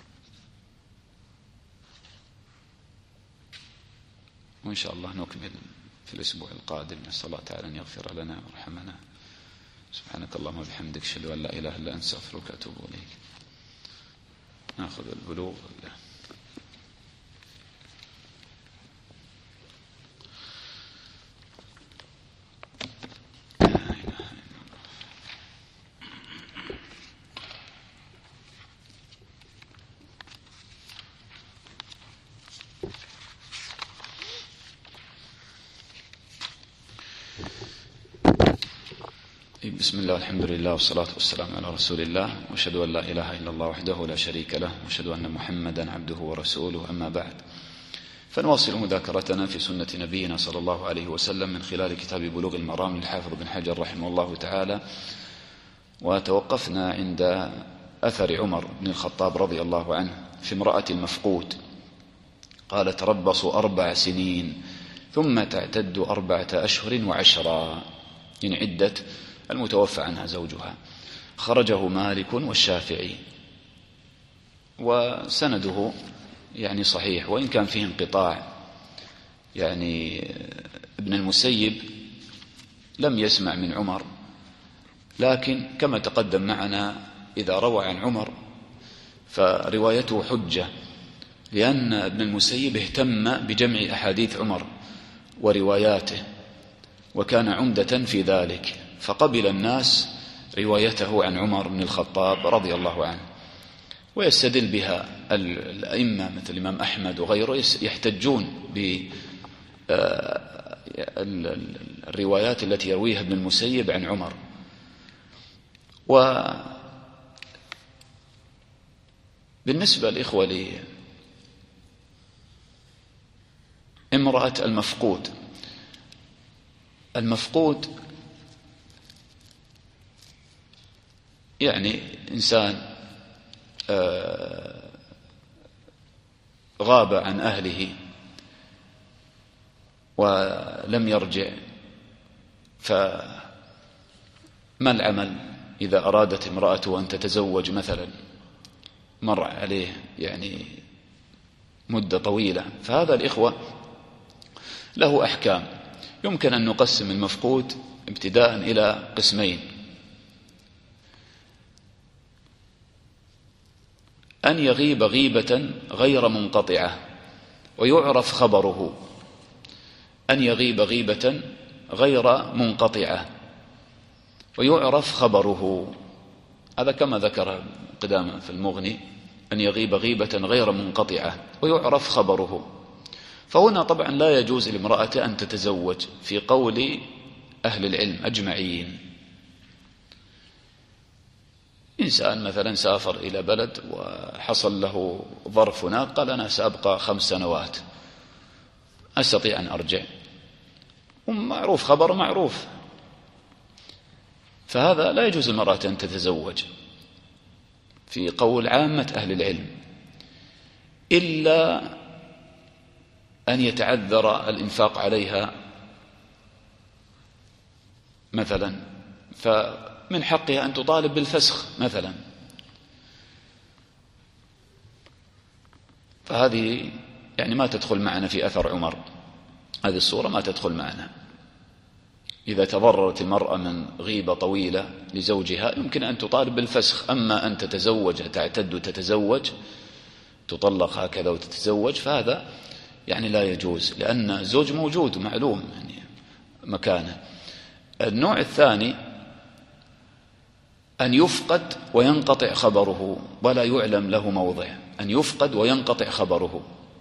Speaker 2: وإن شاء الله نكمل في الأسبوع القادم. نسأل الله تعالى أن يغفر لنا ويرحمنا. سبحانك اللهم وبحمدك أشهد أن لا إله إلا أنت أستغفرك وأتوب إليك. نأخذ البلوغ. بسم الله والحمد لله والصلاة والسلام على رسول الله، وأشهد أن لا إله إلا الله وحده لا شريك له، وأشهد أن محمدا عبده ورسوله، أما بعد، فنواصل مذاكرتنا في سنة نبينا صلى الله عليه وسلم من خلال كتاب بلوغ المرام للحافظ بن حجر رحمه الله تعالى. وتوقفنا عند أثر عمر بن الخطاب رضي الله عنه في امرأة المفقود، قال: تربصوا أربع سنين ثم تعتد أربعة أشهر وعشرا، إن عدة المتوفى عنها زوجها. خرجه مالك والشافعي، وسنده يعني صحيح، وإن كان فيه انقطاع، يعني ابن المسيب لم يسمع من عمر، لكن كما تقدم معنا إذا روى عن عمر فروايته حجة، لأن ابن المسيب اهتم بجمع أحاديث عمر ورواياته، وكان عمدة في ذلك، فقبل الناس روايته عن عمر بن الخطاب رضي الله عنه، ويستدل بها الأئمة مثل الإمام أحمد وغيره، يحتجون بالروايات التي يرويها ابن المسيب عن عمر. وبالنسبة لإخوة لامرأة المفقود، المفقود يعني إنسان غاب عن أهله ولم يرجع، فما العمل إذا أرادت امرأته أن تتزوج مثلا، مر عليه يعني مدة طويلة؟ فهذا الإخوة له أحكام. يمكن أن نقسم المفقود ابتداء إلى قسمين: أن يغيب غيبة غير منقطعة ويعرف خبره، أن يغيب غيبة غير منقطعة ويعرف خبره، هذا كما ذكر قدامى في المغني، أن يغيب غيبة غير منقطعة ويعرف خبره. فهنا طبعا لا يجوز للامرأة أن تتزوج في قول أهل العلم أجمعين. إنسان مثلا سافر إلى بلد وحصل له ظرف هناك، قال: أنا سأبقى خمس سنوات، أستطيع أن أرجع، ومعروف خبر معروف، فهذا لا يجوز المرأة أن تتزوج في قول عامة أهل العلم، إلا أن يتعذر الإنفاق عليها مثلا، فمن حقها أن تطالب بالفسخ مثلا، فهذه يعني ما تدخل معنا في أثر عمر، هذه الصورة ما تدخل معنا. إذا تضررت المرأة من غيبة طويلة لزوجها يمكن أن تطالب بالفسخ، أما أن تتزوج تعتد تتزوج تطلق هكذا وتتزوج، فهذا يعني لا يجوز، لأن الزوج موجود معلوم يعني مكانه. النوع الثاني أن يفقد وينقطع خبره ولا يعلم له موضع، أن يفقد وينقطع خبره،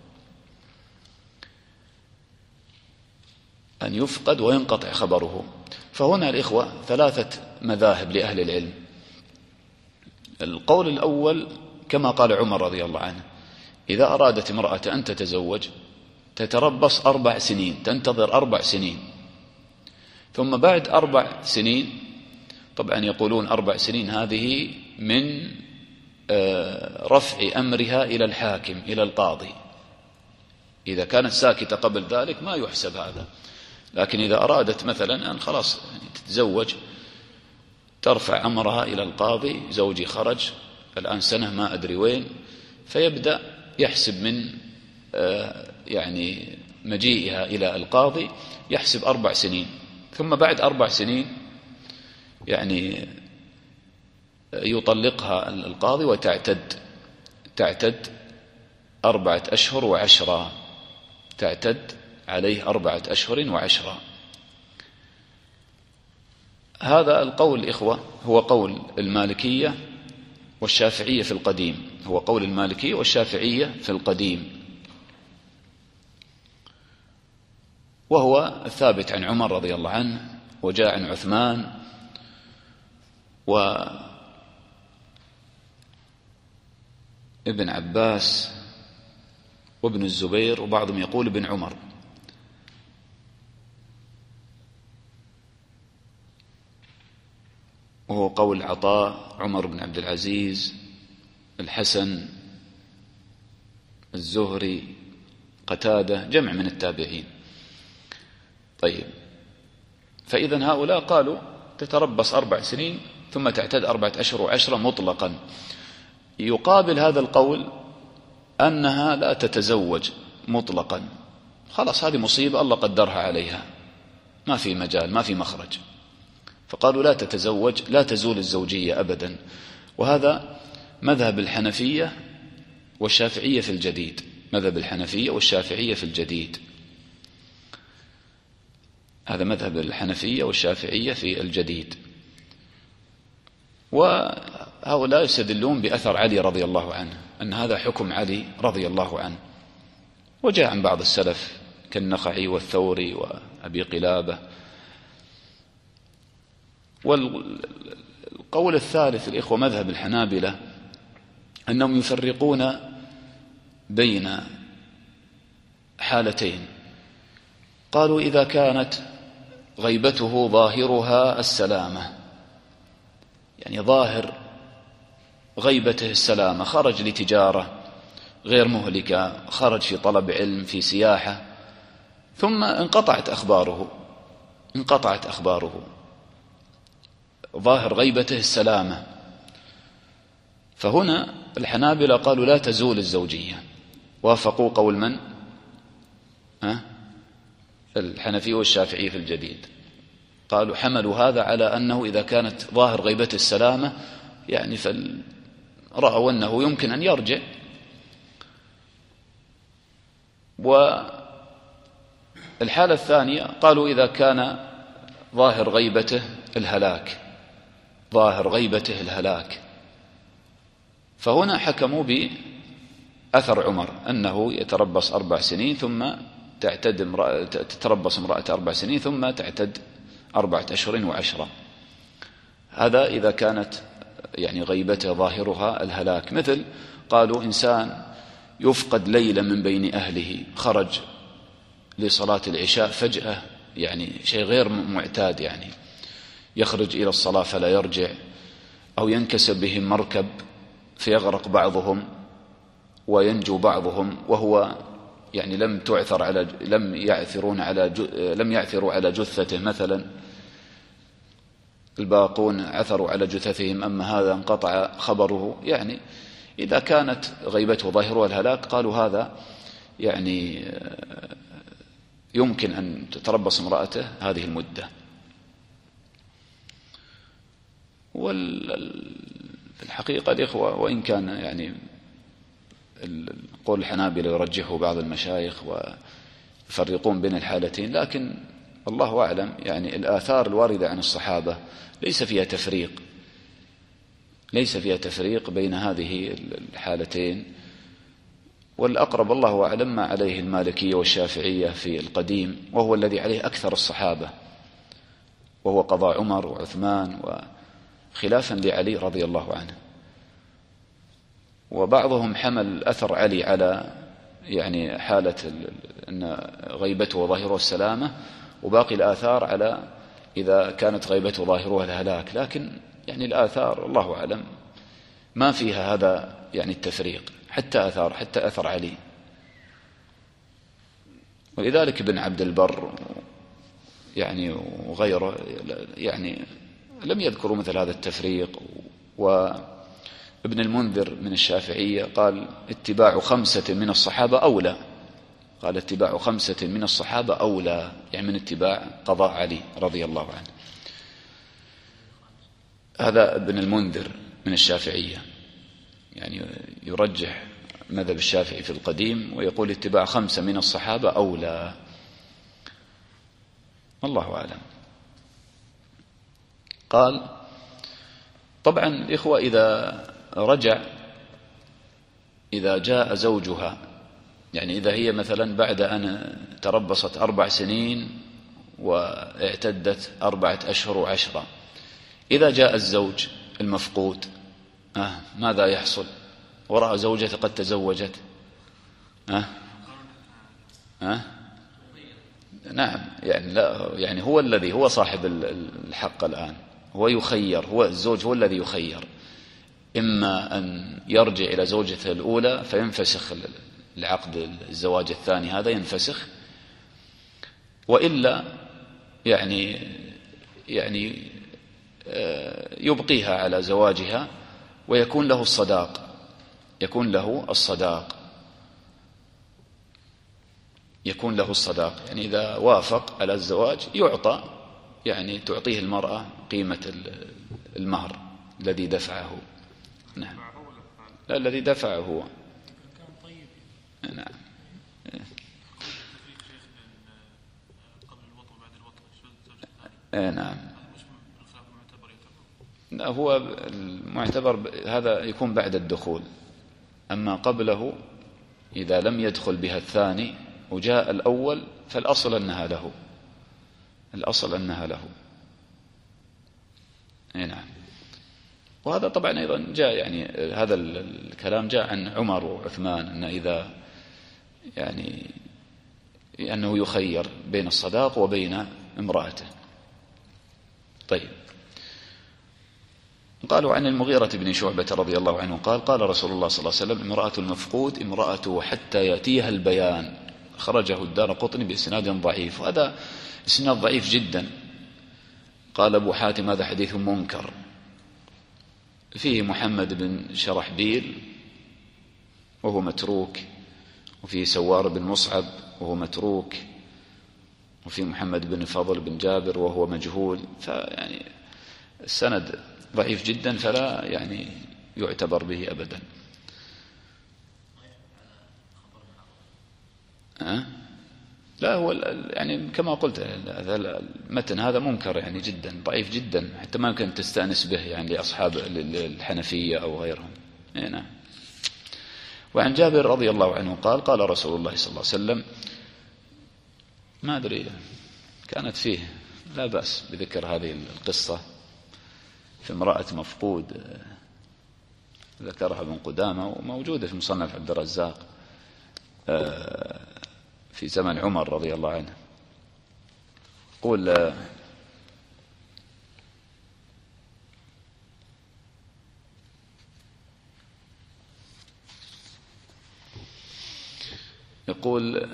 Speaker 2: أن يفقد وينقطع خبره. فهنا الإخوة ثلاثة مذاهب لأهل العلم. القول الأول كما قال عمر رضي الله عنه: إذا أرادت امرأة أن تتزوج تتربص أربع سنين، تنتظر أربع سنين، ثم بعد أربع سنين، طبعا يقولون أربع سنين هذه من رفع أمرها إلى الحاكم إلى القاضي، إذا كانت ساكتة قبل ذلك ما يحسب هذا، لكن إذا أرادت مثلا أن خلاص يعني تتزوج ترفع أمرها إلى القاضي: زوجي خرج الآن سنة ما أدري وين، فيبدأ يحسب من يعني مجيئها إلى القاضي، يحسب أربع سنين، ثم بعد أربع سنين يعني يطلقها القاضي وتعتد تعتد أربعة أشهر وعشرة، تعتد عليه أربعة أشهر وعشرة. هذا القول إخوة هو قول المالكية والشافعية في القديم، هو قول المالكية والشافعية في القديم، وهو الثابت عن عمر رضي الله عنه، وجاء عن عثمان وابن عباس وابن الزبير، وبعضهم يقول ابن عمر. وهو قول عطاء، عمر بن عبد العزيز، الحسن، الزهري، قتادة، جمع من التابعين. طيب، فإذا هؤلاء قالوا تتربص أربع سنين ثم تعتد أربعة أشهر وعشرة مطلقا. يقابل هذا القول أنها لا تتزوج مطلقا، خلاص هذه مصيبة الله قدرها عليها، ما في مجال، ما في مخرج. فقالوا لا تتزوج، لا تزول الزوجية أبدا. وهذا مذهب الحنفية والشافعية في الجديد، مذهب الحنفية والشافعية في الجديد، هذا مذهب الحنفية والشافعية في الجديد. وهؤلاء يستدلون بأثر علي رضي الله عنه، أن هذا حكم علي رضي الله عنه. وجاء عن بعض السلف كالنخعي والثوري وأبي قلابة. والقول الثالث الإخوة مذهب الحنابلة، أنهم يفرقون بين حالتين. قالوا إذا كانت غيبته ظاهرها السلامة، يعني ظاهر غيبته السلامة، خرج لتجارة غير مهلكة، خرج في طلب علم، في سياحة، ثم انقطعت أخباره انقطعت أخباره ظاهر غيبته السلامة، فهنا الحنابلة قالوا لا تزول الزوجية. وافقوا قول من؟ ها؟ الحنفي والشافعي في الجديد. قالوا حملوا هذا على أنه إذا كانت ظاهر غيبته السلامة، يعني فرأوا أنه يمكن أن يرجع. والحالة الثانية قالوا إذا كان ظاهر غيبته الهلاك، ظاهر غيبته الهلاك، فهنا حكموا بأثر عمر أنه يتربص أربع سنين ثم تعتد امرأة، تتربص امرأة أربع سنين ثم تعتد أربعة أشهر وعشرة. هذا إذا كانت يعني غيبته ظاهرها الهلاك. مثل قالوا إنسان يفقد ليلة من بين أهله، خرج لصلاة العشاء فجأة، يعني شيء غير معتاد، يعني يخرج إلى الصلاة فلا يرجع، أو ينكسر بهم مركب فيغرق بعضهم وينجو بعضهم، وهو يعني لم تعثر على لم يعثرون على لم يعثروا على جثته مثلا، الباقون عثروا على جثثهم، أما هذا انقطع خبره. يعني إذا كانت غيبته ظاهرها الهلاك قالوا هذا يعني يمكن أن تتربص امرأته هذه المدة. والحقيقة الإخوة، وإن كان يعني قول الحنابلة يرجحه بعض المشايخ ويفرقون بين الحالتين، لكن الله أعلم يعني الآثار الواردة عن الصحابة ليس فيها تفريق ليس فيها تفريق بين هذه الحالتين. والأقرب الله أعلم ما عليه المالكية والشافعية في القديم، وهو الذي عليه أكثر الصحابة، وهو قضاء عمر وعثمان، وخلافا لعلي رضي الله عنه. وبعضهم حمل أثر علي على يعني حالة أن غيبته ظاهره السلامة، وباقي الآثار على إذا كانت غيبته ظاهرها الهلاك. لكن يعني الآثار الله أعلم ما فيها هذا يعني التفريق، حتى أثار حتى أثر علي. ولذلك ابن عبد البر يعني وغيره يعني لم يذكروا مثل هذا التفريق. وابن المنذر من الشافعية قال اتباع خمسة من الصحابة أولى، قال اتباع خمسة من الصحابة أولى، يعني من اتباع قضاء علي رضي الله عنه. هذا ابن المنذر من الشافعية، يعني يرجح مذهب الشافعي في القديم ويقول اتباع خمسة من الصحابة أولى، الله أعلم. قال طبعا الإخوة إذا رجع إذا جاء زوجها، يعني إذا هي مثلا بعد أن تربصت أربع سنين واعتدت أربعة أشهر وعشرة، إذا جاء الزوج المفقود أه ماذا يحصل؟ ورأى زوجته قد تزوجت أه أه نعم، يعني لا يعني هو الذي هو صاحب الحق الآن، هو يخير، هو الزوج هو الذي يخير، إما أن يرجع إلى زوجته الأولى فينفسخ العقد الزواج الثاني هذا ينفسخ، وإلا يعني يعني يبقيها على زواجها ويكون له الصداق، يكون له الصداق يكون له الصداق يعني إذا وافق على الزواج يعطى، يعني تعطيه المرأة قيمة المهر الذي دفعه. نعم، لا الذي دفعه هو. نعم. نعم. لا هو المعتبر هذا يكون بعد الدخول، أما قبله إذا لم يدخل بها الثاني وجاء الأول فالأصل أنها له، الأصل أنها له. نعم. وهذا طبعا أيضا جاء يعني هذا الكلام جاء عن عمر وعثمان أن إذا يعني أنه يخير بين الصداق وبين امرأته. طيب، قالوا عن المغيرة بن شعبة رضي الله عنه قال قال رسول الله صلى الله عليه وسلم امرأة المفقود امرأته حتى يأتيها البيان، خرجه الدارقطني بإسناد ضعيف، وهذا إسناد ضعيف جدا. قال أبو حاتم هذا حديث منكر، فيه محمد بن شرحبيل وهو متروك، وفيه سوار بن مصعب وهو متروك، وفيه محمد بن فضل بن جابر وهو مجهول، فيعني السند ضعيف جدا فلا يعني يعتبر به أبدا. أه؟ لا هو يعني كما قلت المتن هذا منكر يعني جدا ضعيف جدا، حتى ما يمكن تستأنس به يعني لأصحاب الحنفية أو غيرهم. نعم. وعن جابر رضي الله عنه قال قال رسول الله صلى الله عليه وسلم، ما أدري كانت فيه لا بأس بذكر هذه القصة في امرأة مفقود ذكرها ابن قدامة وموجودة في مصنف عبد الرزاق في زمن عمر رضي الله عنه. قول يقول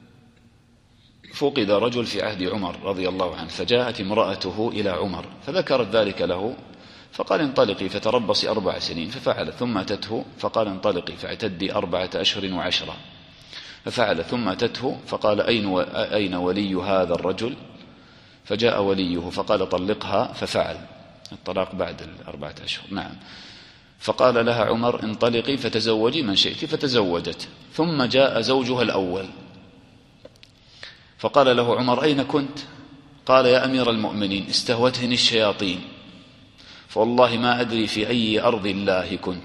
Speaker 2: فقد رجل في عهد عمر رضي الله عنه فجاءت امرأته إلى عمر فذكرت ذلك له فقال انطلقي فتربصي أربع سنين، ففعلت. ثم أتته فقال انطلقي فاعتدي أربعة أشهر وعشرة، ففعل. ثم أتته فقال أين, و... أين ولي هذا الرجل؟ فجاء وليه فقال طلقها، ففعل الطلاق بعد الأربعة أشهر. نعم. فقال لها عمر انطلقي فتزوجي من شئت، فتزوجت. ثم جاء زوجها الأول فقال له عمر أين كنت؟ قال يا أمير المؤمنين استهوتني الشياطين فوالله ما أدري في أي أرض الله كنت.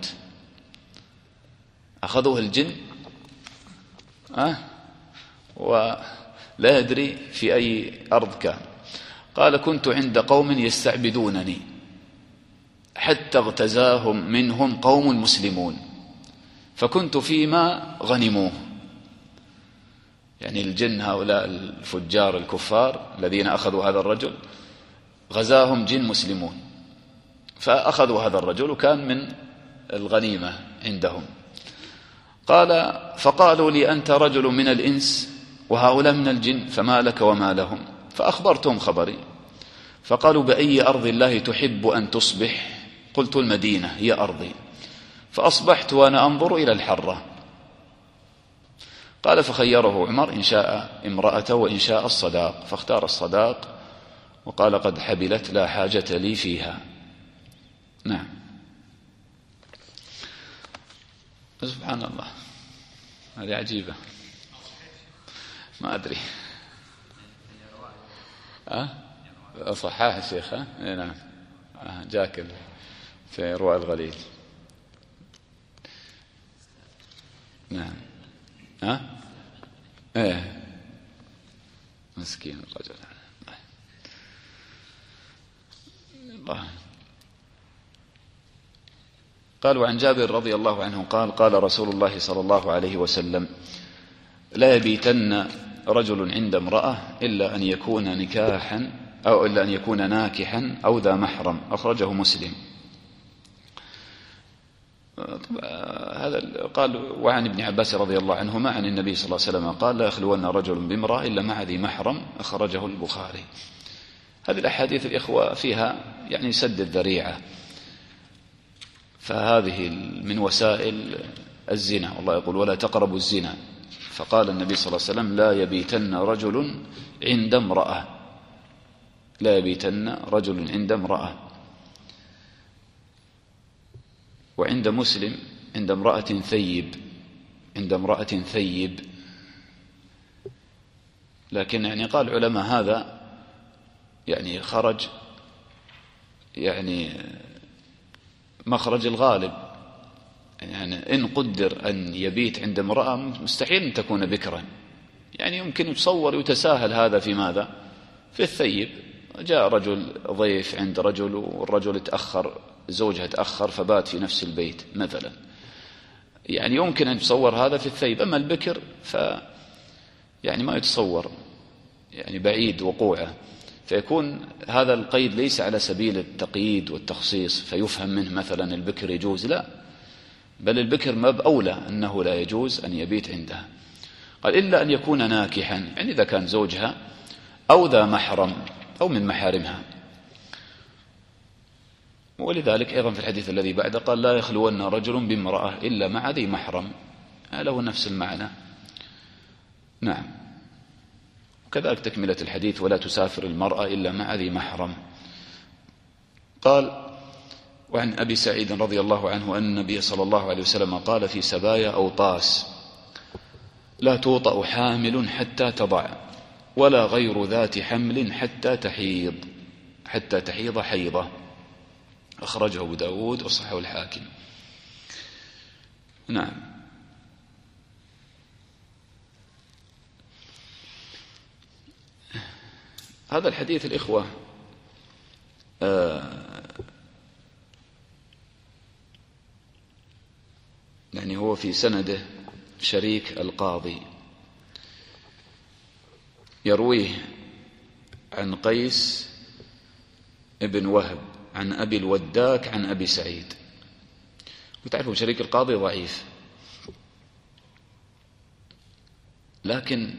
Speaker 2: أخذوه الجن أه؟ ولا يدري في أي أرض كان. قال كنت عند قوم يستعبدونني حتى اغتزاهم منهم قوم مسلمون فكنت فيما غنموه، يعني الجن هؤلاء الفجار الكفار الذين أخذوا هذا الرجل غزاهم جن مسلمون فأخذوا هذا الرجل وكان من الغنيمة عندهم. قال فقالوا لي أنت رجل من الإنس وهؤلاء من الجن فما لك وما لهم؟ فأخبرتهم خبري فقالوا بأي أرض الله تحب أن تصبح؟ قلت المدينة هي أرضي، فأصبحت وأنا أنظر إلى الحرة. قال فخيره عمر إن شاء امرأته وإن شاء الصداق، فاختار الصداق وقال قد حبلت لا حاجة لي فيها. نعم. سبحان الله، هذه عجيبة ما أدري أه؟ صحاح الشيخ أه؟ نعم أه جاك في رواء الغليل. نعم أه؟ إيه مسكين الرجل الله. قال: وعن جابر رضي الله عنه قال: قال رسول الله صلى الله عليه وسلم: لا يبيتن رجل عند امرأة إلا أن يكون نكاحا أو إلا أن يكون ناكحا أو ذا محرم. أخرجه مسلم. هذا قال. وعن ابن عباس رضي الله عنهما عن النبي صلى الله عليه وسلم قال: لا يخلون رجل بامرأة إلا مع ذي محرم. أخرجه البخاري. هذه الأحاديث الإخوة فيها يعني سد الذريعة، فهذه من وسائل الزنا، والله يقول: ولا تقربوا الزنا. فقال النبي صلى الله عليه وسلم: لا يبيتن رجل عند امرأة، لا يبيتن رجل عند امرأة. وعند مسلم: عند امرأة ثيب، عند امرأة ثيب. لكن يعني قال علماء هذا يعني خرج يعني مخرج الغالب، يعني إن قدر أن يبيت عند امرأة مستحيل أن تكون بكرا، يعني يمكن يتصور ويتساهل هذا في ماذا؟ في الثيب. جاء رجل ضيف عند رجل والرجل تأخر، زوجها تأخر فبات في نفس البيت مثلا، يعني يمكن أن يتصور هذا في الثيب. أما البكر ف يعني ما يتصور، يعني بعيد وقوعه، فيكون هذا القيد ليس على سبيل التقييد والتخصيص فيفهم منه مثلا البكر يجوز، لا، بل البكر ما بأولى أنه لا يجوز أن يبيت عندها. قال: إلا أن يكون ناكحا، يعني إذا كان زوجها أو ذا محرم أو من محارمها. ولذلك أيضا في الحديث الذي بعده قال: لا يخلون رجل بامرأة إلا مع ذي محرم، له نفس المعنى. نعم. وكذلك تكملة الحديث: ولا تسافر المرأة إلا مع ذي محرم. قال: وعن أبي سعيد رضي الله عنه أن النبي صلى الله عليه وسلم قال في سبايا أوطاس: لا توطأ حامل حتى تضع، ولا غير ذات حمل حتى تحيض، حتى تحيض حيضة. أخرجه أبو داود وصححه الحاكم. نعم. هذا الحديث الإخوة آه يعني هو في سنده شريك القاضي، يرويه عن قيس ابن وهب عن أبي الوداك عن أبي سعيد. وتعرفوا شريك القاضي ضعيف، لكن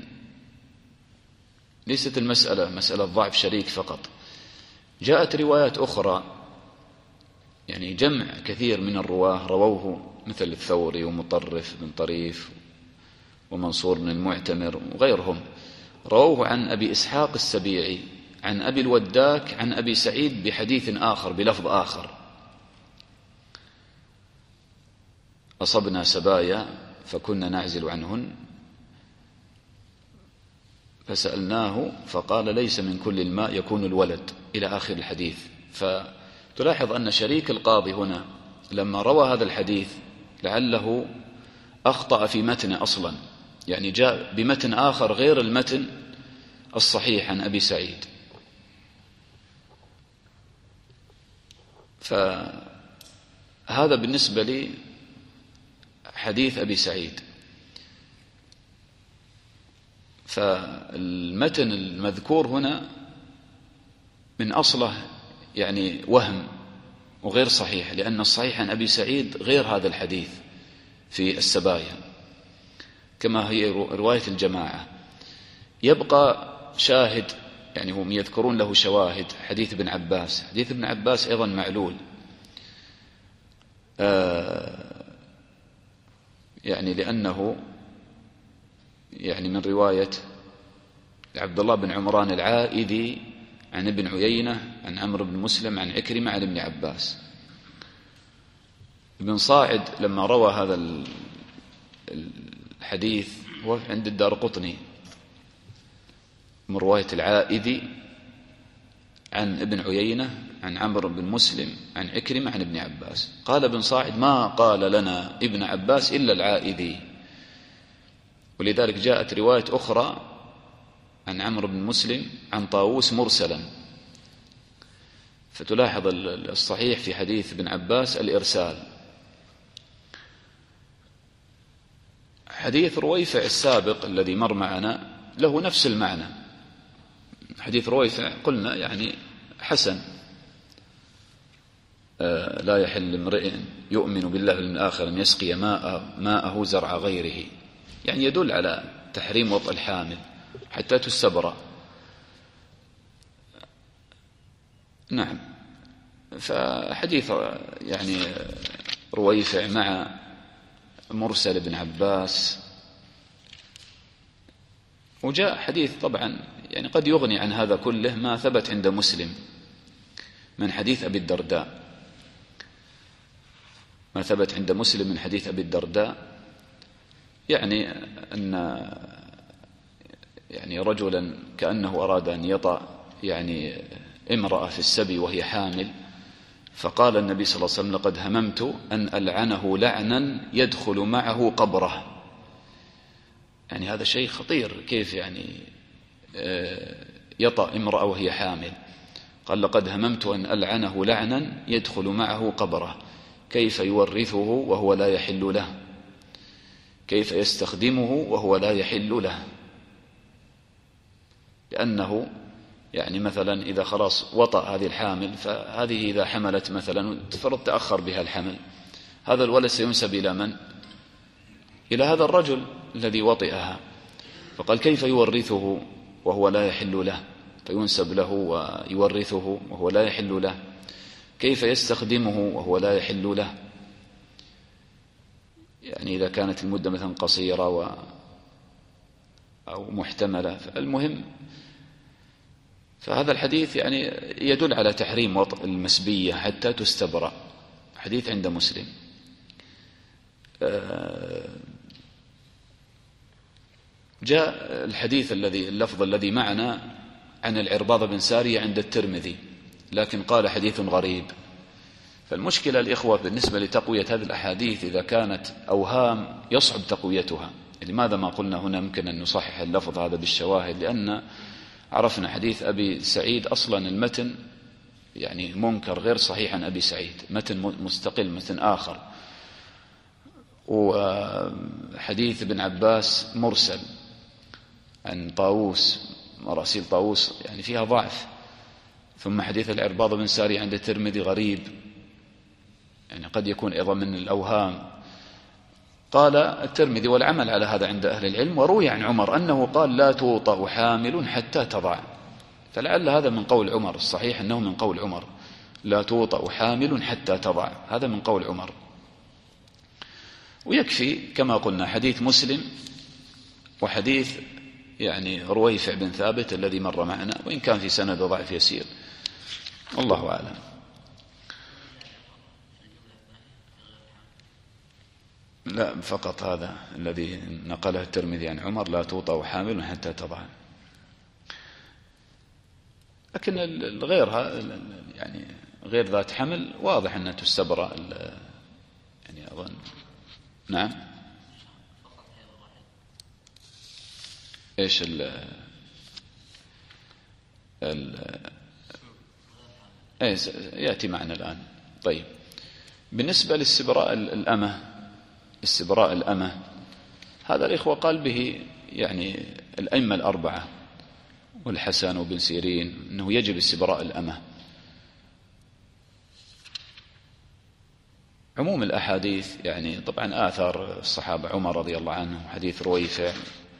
Speaker 2: ليست المسألة مسألة ضعف شريك فقط، جاءت روايات أخرى، يعني جمع كثير من الرواه رووه، مثل الثوري ومطرف بن طريف ومنصور بن المعتمر وغيرهم، رووه عن أبي إسحاق السبيعي عن أبي الوداك عن أبي سعيد بحديث آخر بلفظ آخر: أصبنا سبايا فكنا نعزل عنهن فسألناه فقال: ليس من كل الماء يكون الولد، إلى آخر الحديث. فتلاحظ أن شريك القاضي هنا لما روى هذا الحديث لعله أخطأ في متنه أصلا، يعني جاء بمتن آخر غير المتن الصحيح عن أبي سعيد. فهذا بالنسبة لي حديث أبي سعيد. فالمتن المذكور هنا من أصله يعني وهم وغير صحيح، لأن الصحيح عن أبي سعيد غير هذا الحديث في السبايا كما هي رواية الجماعة. يبقى شاهد، يعني هم يذكرون له شواهد، حديث ابن عباس. حديث ابن عباس أيضا معلول، آه يعني لأنه يعني من رواية عبد الله بن عمران العائدي عن ابن عيينة عن عمرو بن مسلم عن عكرمة عن ابن عباس. ابن صاعد لما روى هذا الحديث هو عند الدارقطني من رواية العائدي عن ابن عيينة عن عمرو بن مسلم عن عكرمة عن ابن عباس. قال ابن صاعد: ما قال لنا ابن عباس إلا العائدي. ولذلك جاءت رواية أخرى عن عمرو بن مسلم عن طاووس مرسلا. فتلاحظ الصحيح في حديث ابن عباس الإرسال، حديث رويفع السابق الذي مر معنا له نفس المعنى. حديث رويفع قلنا يعني حسن، لا يحل امرئ يؤمن بالله واليوم الآخر أن يسقي ماء ماءه زرع غيره، يعني يدل على تحريم وطء الحامل حتى تستبرأ. نعم. فحديث يعني رويفع مع مرسل بن عباس، وجاء حديث طبعا يعني قد يغني عن هذا كله ما ثبت عند مسلم من حديث أبي الدرداء، ما ثبت عند مسلم من حديث أبي الدرداء، يعني أن يعني رجلا كأنه أراد أن يطأ يعني امرأة في السبي وهي حامل، فقال النبي صلى الله عليه وسلم: لقد هممت أن ألعنه لعنا يدخل معه قبره. يعني هذا شيء خطير، كيف يعني يطأ امرأة وهي حامل؟ قال: لقد هممت أن ألعنه لعنا يدخل معه قبره. كيف يورثه وهو لا يحل له؟ كيف يستخدمه وهو لا يحل له؟ لأنه يعني مثلا إذا خلاص وطأ هذه الحامل، فهذه إذا حملت مثلا فرض تأخر بها الحمل، هذا الولد سينسب إلى من؟ إلى هذا الرجل الذي وطئها. فقال: كيف يورثه وهو لا يحل له؟ فينسب له ويورثه وهو لا يحل له. كيف يستخدمه وهو لا يحل له؟ يعني إذا كانت المدة مثلا قصيرة و أو محتملة. المهم، فهذا الحديث يعني يدل على تحريم وطء المسبية حتى تستبرأ، حديث عند مسلم. جاء الحديث الذي اللفظ الذي معنا عن العرباض بن سارية عند الترمذي، لكن قال حديث غريب. فالمشكلة الإخوة بالنسبة لتقوية هذه الأحاديث إذا كانت أوهام يصعب تقويتها. لماذا ما قلنا هنا ممكن أن نصحح اللفظ هذا بالشواهد؟ لأن عرفنا حديث أبي سعيد أصلا المتن يعني منكر غير صحيح عن أبي سعيد، متن مستقل، متن آخر. وحديث ابن عباس مرسل عن طاووس، مراسيل طاووس يعني فيها ضعف. ثم حديث العرباض بن ساري عند الترمذي غريب، يعني قد يكون أيضا من الأوهام. قال الترمذي: والعمل على هذا عند أهل العلم. وروي عن عمر أنه قال: لا توطأ حامل حتى تضع. فلعل هذا من قول عمر، الصحيح أنه من قول عمر، لا توطأ حامل حتى تضع، هذا من قول عمر. ويكفي كما قلنا حديث مسلم وحديث يعني رويفع بن ثابت الذي مر معنا، وإن كان في سند ضعف يسير، والله أعلم. لا، فقط هذا الذي نقله الترمذي عن عمر: لا توطأ حامل حتى تضع. لكن الغيرها يعني غير ذات حمل واضح أنها تستبرأ يعني أظن. نعم. إيش ال ال إيه يأتي معنا الآن. طيب، بالنسبة للاستبراء الأمة، استبراء الأمة هذا الإخوة قال به يعني الأئمة الأربعة والحسن وابن سيرين أنه يجب استبراء الأمة. عموم الأحاديث يعني طبعا آثار الصحابة، عمر رضي الله عنه، حديث رويفع،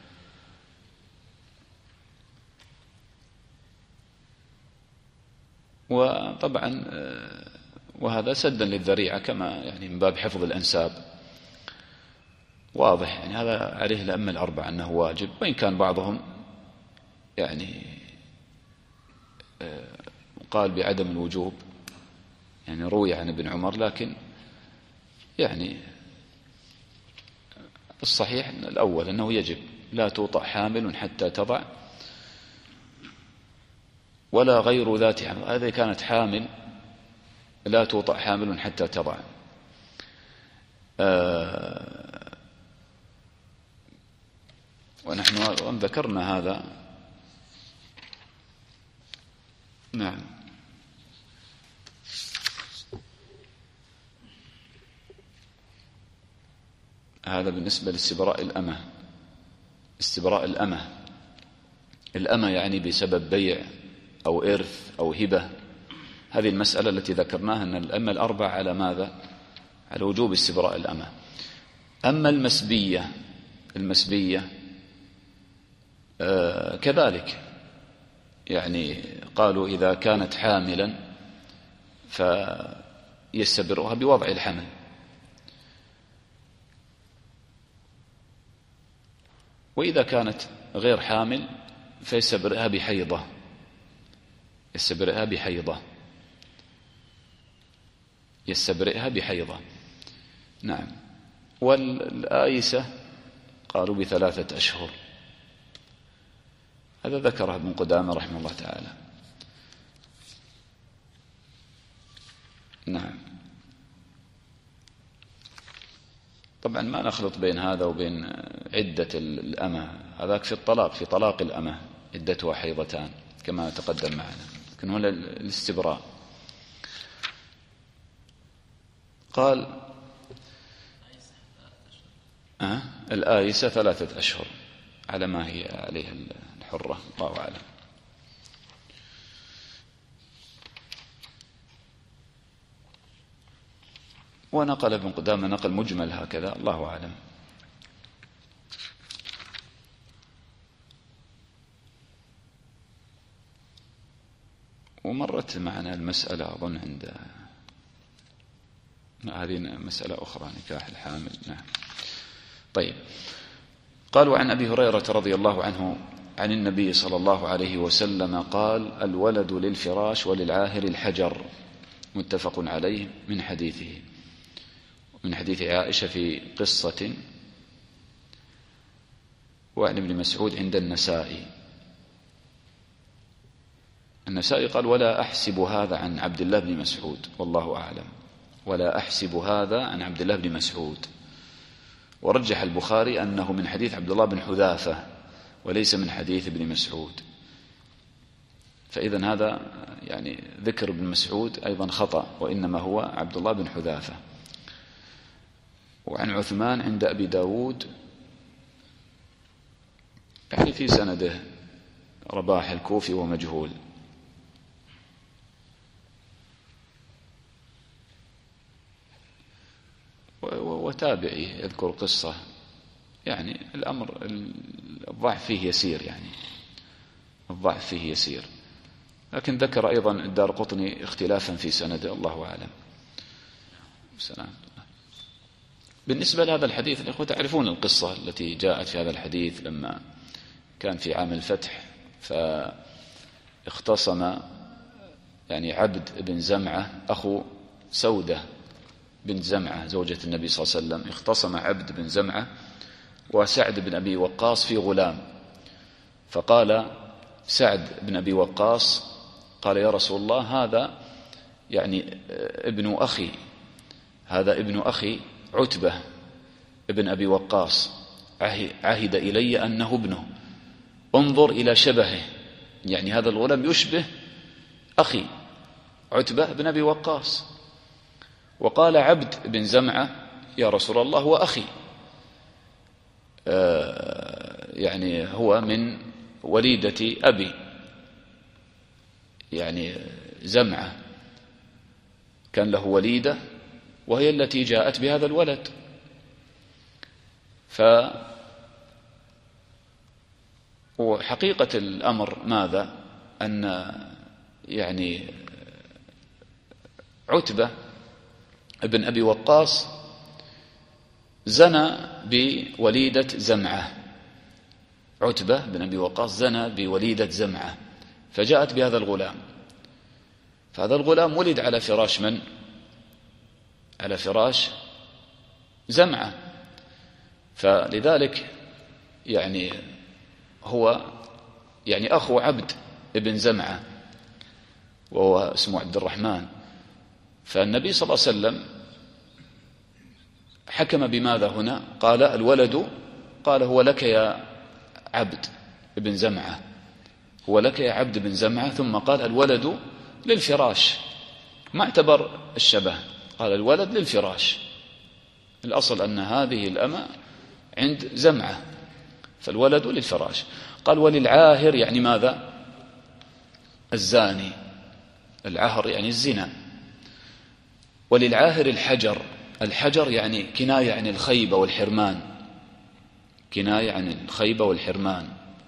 Speaker 2: وطبعا وهذا سدا للذريعة كما يعني من باب حفظ الأنساب. واضح يعني هذا عليه الأئمة الأربعة أنه واجب، وإن كان بعضهم يعني قال بعدم الوجوب، يعني روي عن ابن عمر، لكن يعني الصحيح الأول أنه يجب. لا توطأ حامل حتى تضع ولا غير ذات حمل. هذه كانت حامل لا توطأ حامل حتى تضع. آه ونحن ذكرنا هذا. نعم. هذا بالنسبة لاستبراء الأمة. استبراء الأمة، الأمة يعني بسبب بيع أو إرث أو هبة. هذه المسألة التي ذكرناها أن الأمة الأربع على ماذا؟ على وجوب استبراء الأمة. أما المسبية، المسبية آه كذلك، يعني قالوا إذا كانت حاملا فيستبرئها بوضع الحمل، وإذا كانت غير حامل فيستبرئها بحيضة، يستبرئها بحيضة، يستبرئها بحيضة. نعم. والآيسة قالوا بثلاثة أشهر، هذا ذكره ابن قدامة رحمه الله تعالى. نعم. طبعا ما نخلط بين هذا وبين عدة الأمة، هذاك في الطلاق، في طلاق الأمة عدتها حيضتان كما تقدم معنا، لكن هنا الاستبراء. قال أه؟ الآيسة ثلاثة أشهر على ما هي عليها الحرة، الله أعلم. ونقل ابن قدامة نقل مجمل هكذا، الله أعلم. ومرت معنا المسألة أظن عند هذه مسألة أخرى، نكاح الحامل. نعم. طيب. قالوا عن أبي هريرة رضي الله عنه عن النبي صلى الله عليه وسلم قال: الولد للفراش وللعاهر الحجر، متفق عليه، من حديثه، من حديث عائشة في قصة، وعن ابن مسعود عند النسائي. النسائي قال: ولا أحسب هذا عن عبد الله بن مسعود، والله أعلم، ولا أحسب هذا عن عبد الله بن مسعود. ورجح البخاري أنه من حديث عبد الله بن حذافة وليس من حديث ابن مسعود، فإذن هذا يعني ذكر ابن مسعود أيضا خطأ، وإنما هو عبد الله بن حذافة. وعن عثمان عند أبي داود، يعني في سنده رباح الكوفي ومجهول. وتابعي يذكر قصة، يعني الأمر الضعف فيه يسير، يعني الضعف فيه يسير، لكن ذكر أيضا الدارقطني اختلافا في سنده، الله أعلم. السلام. بالنسبة لهذا الحديث، الإخوة تعرفون القصة التي جاءت في هذا الحديث، لما كان في عام الفتح فاختصم يعني عبد بن زمعة أخو سودة بن زمعة زوجة النبي صلى الله عليه وسلم، اختصم عبد بن زمعة وسعد بن أبي وقاص في غلام، فقال سعد بن أبي وقاص قال: يا رسول الله، هذا يعني ابن أخي، هذا ابن أخي عتبة ابن أبي وقاص، عهد إلي أنه ابنه، انظر إلى شبهه، يعني هذا الغلام يشبه أخي عتبة بن أبي وقاص. وقال عبد بن زمعة: يا رسول الله، هو أخي، آه يعني هو من وليدة أبي، يعني زمعة كان له وليدة وهي التي جاءت بهذا الولد. ف وحقيقة الأمر ماذا؟ أن يعني عتبة ابن أبي وقاص زنى بوليدة زمعة، عتبة بن أبي وقاص زنى بوليدة زمعة، فجاءت بهذا الغلام، فهذا الغلام ولد على فراش من؟ على فراش زمعة، فلذلك يعني هو يعني أخو عبد ابن زمعة وهو اسمه عبد الرحمن. فالنبي صلى الله عليه وسلم حكم بماذا هنا؟ قال: الولد، قال هو لك يا عبد ابن زمعة، هو لك يا عبد بن زمعة، ثم قال: الولد للفراش، ما اعتبر الشبه، قال الولد للفراش. الأصل أن هذه الأمة عند زمعة، فالولد للفراش. قال وللعاهر يعني ماذا؟ الزاني، العهر يعني الزنا. وللعاهر الحجر، الحجر يعني كناية عن الخيبة والحرمان، كناية عن الخيبة والحرمان.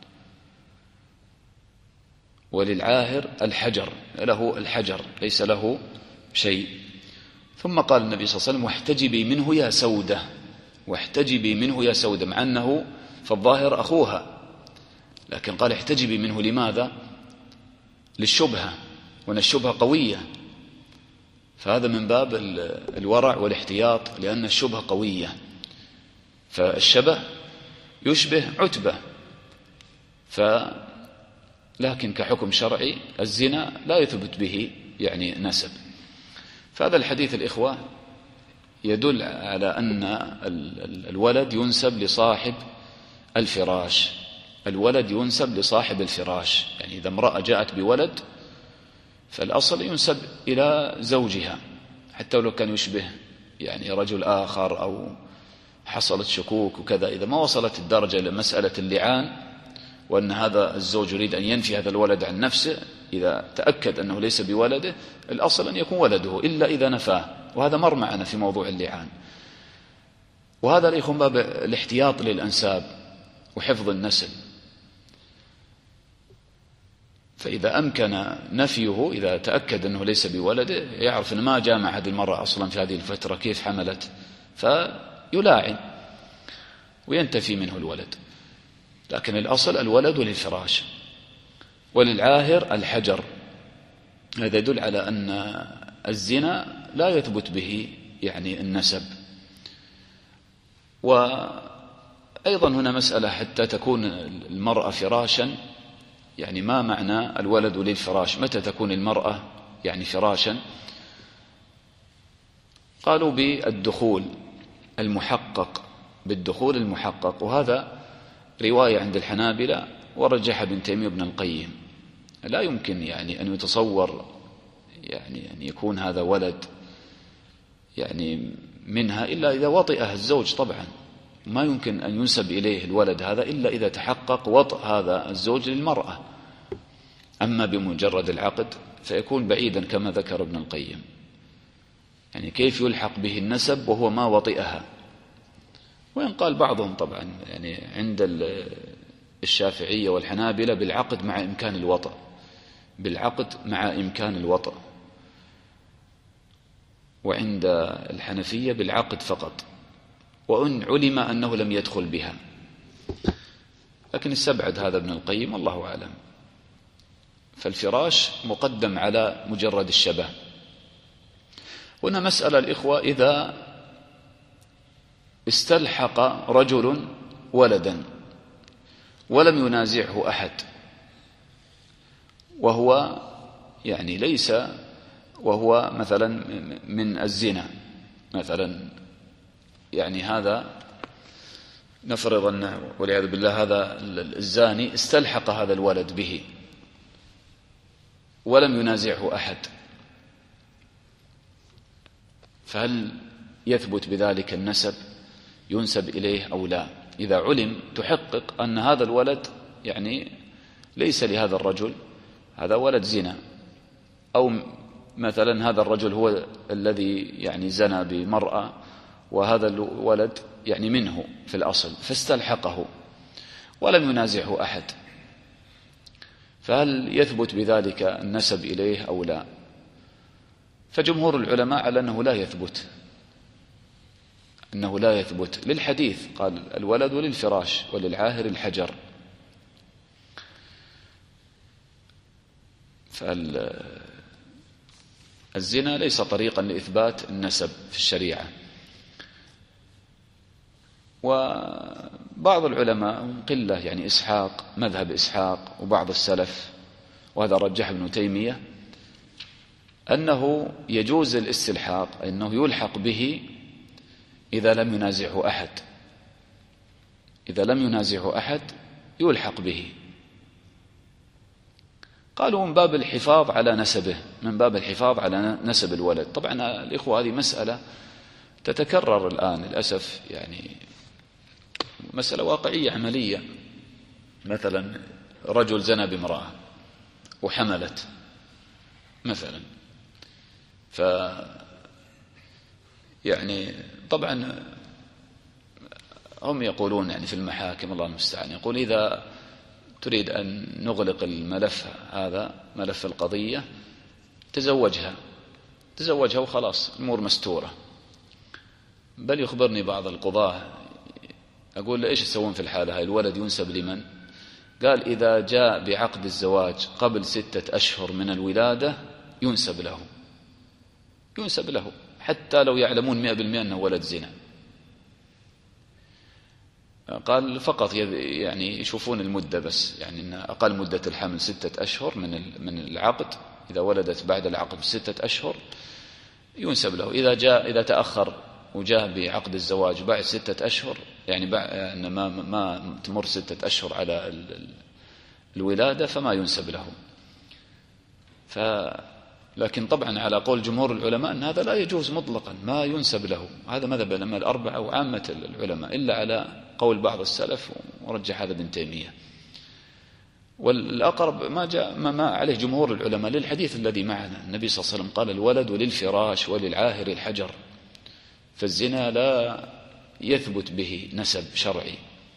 Speaker 2: وللعاهر الحجر، له الحجر ليس له شيء. ثم قال النبي صلى الله عليه وسلم واحتجبي منه يا سودة، واحتجبي منه يا سودة، مع أنه في الظاهر أخوها، لكن قال احتجبي منه لماذا؟ للشبهة، وأن الشبهة قوية، فهذا من باب الورع والاحتياط، لأن الشبهة قوية، فالشبه يشبه عتبة، ف لكن كحكم شرعي الزنا لا يثبت به يعني نسب. فهذا الحديث الإخوة يدل على أن الولد ينسب لصاحب الفراش، الولد ينسب لصاحب الفراش، يعني إذا امرأة جاءت بولد فالأصل ينسب إلى زوجها، حتى لو كان يشبه يعني رجل آخر أو حصلت شكوك وكذا. إذا ما وصلت الدرجة لمسألة اللعان وأن هذا الزوج يريد أن ينفي هذا الولد عن نفسه، إذا تأكد أنه ليس بولده الأصل أن يكون ولده، إلا إذا نفاه، وهذا مر معنا في موضوع اللعان. وهذا يكون باب الاحتياط للأنساب وحفظ النسل. فإذا أمكن نفيه، إذا تأكد أنه ليس بولده، يعرف أن ما جامع هذه المرأة أصلا في هذه الفترة، كيف حملت، فيلاعن وينتفي منه الولد. لكن الأصل الولد للفراش. وللعاهر الحجر، هذا يدل على أن الزنا لا يثبت به يعني النسب. وأيضا هنا مسألة حتى تكون المرأة فراشا، يعني ما معنى الولد للفراش؟ متى تكون المرأة يعني فراشا؟ قالوا بالدخول المحقق، بالدخول المحقق، وهذا رواية عند الحنابلة ورجح ابن تيمية وابن القيم. لا يمكن يعني أن يتصور يعني أن يكون هذا ولد يعني منها إلا إذا وطئها الزوج. طبعا ما يمكن أن ينسب إليه الولد هذا إلا إذا تحقق وطئ هذا الزوج للمرأة، أما بمجرد العقد فيكون بعيدا كما ذكر ابن القيم. يعني كيف يلحق به النسب وهو ما وطئها؟ وإن قال بعضهم طبعا يعني عند الشافعية والحنابلة بالعقد مع إمكان الوطأ، بالعقد مع إمكان الوطأ، وعند الحنفية بالعقد فقط، وإن علم أنه لم يدخل بها. لكن استبعد هذا ابن القيم والله أعلم. فالفراش مقدم على مجرد الشبه. هنا مسألة الإخوة، إذا استلحق رجل ولدا ولم ينازعه أحد، وهو يعني ليس، وهو مثلا من الزنا مثلا، يعني هذا نفرض أنه والعياذ بالله هذا الزاني استلحق هذا الولد به ولم ينازعه أحد، فهل يثبت بذلك النسب؟ ينسب إليه أو لا؟ إذا علم تحقق أن هذا الولد يعني ليس لهذا الرجل، هذا ولد زنا، أو مثلا هذا الرجل هو الذي يعني زنى بمرأة وهذا الولد يعني منه في الأصل، فاستلحقه ولم ينازعه أحد، فهل يثبت بذلك النسب إليه أو لا؟ فجمهور العلماء على أنه لا يثبت، أنه لا يثبت للحديث قال الولد للفراش وللعاهر الحجر. فالزنا ليس طريقا لإثبات النسب في الشريعة. وبعض العلماء قلة يعني إسحاق، مذهب إسحاق وبعض السلف، وهذا رجح ابن تيمية، أنه يجوز الاستلحاق، أنه يلحق به إذا لم ينازعه أحد، إذا لم ينازعه أحد يلحق به. قالوا من باب الحفاظ على نسبه، من باب الحفاظ على نسب الولد. طبعا الإخوة هذه مسألة تتكرر الآن للأسف، يعني مسألة واقعية عملية. مثلا رجل زنى بامرأة وحملت مثلا، ف يعني طبعا هم يقولون يعني في المحاكم الله المستعان، يقول إذا تريد أن نغلق الملف هذا ملف القضية تزوجها تزوجها وخلاص الأمور مستورة. بل يخبرني بعض القضاة، أقول له إيش يسوون في الحالة هاي؟ الولد ينسب لمن؟ قال إذا جاء بعقد الزواج قبل ستة أشهر من الولادة ينسب له ينسب له حتى لو يعلمون مئة بالمئة أنه ولد زنا. قال فقط يعني يشوفون المدة بس، يعني إن أقل مدة الحمل ستة أشهر من من العقد، إذا ولدت بعد العقد بستة أشهر ينسب له. إذا جاء إذا تأخر وجاء بعقد الزواج بعد ستة أشهر، يعني بعد ما ما تمر ستة أشهر على الولادة فما ينسب له. ف لكن طبعا على قول جمهور العلماء أن هذا لا يجوز مطلقا، ما ينسب له. هذا مذهب العلماء الأربعة وعامة العلماء، إلا على قول بعض السلف ورجح هذا ابن تيمية. والأقرب ما جاء ما, ما عليه جمهور العلماء للحديث الذي معنا، النبي صلى الله عليه وسلم قال الولد للفراش وللعاهر الحجر، فالزنا لا يثبت به نسب شرعي.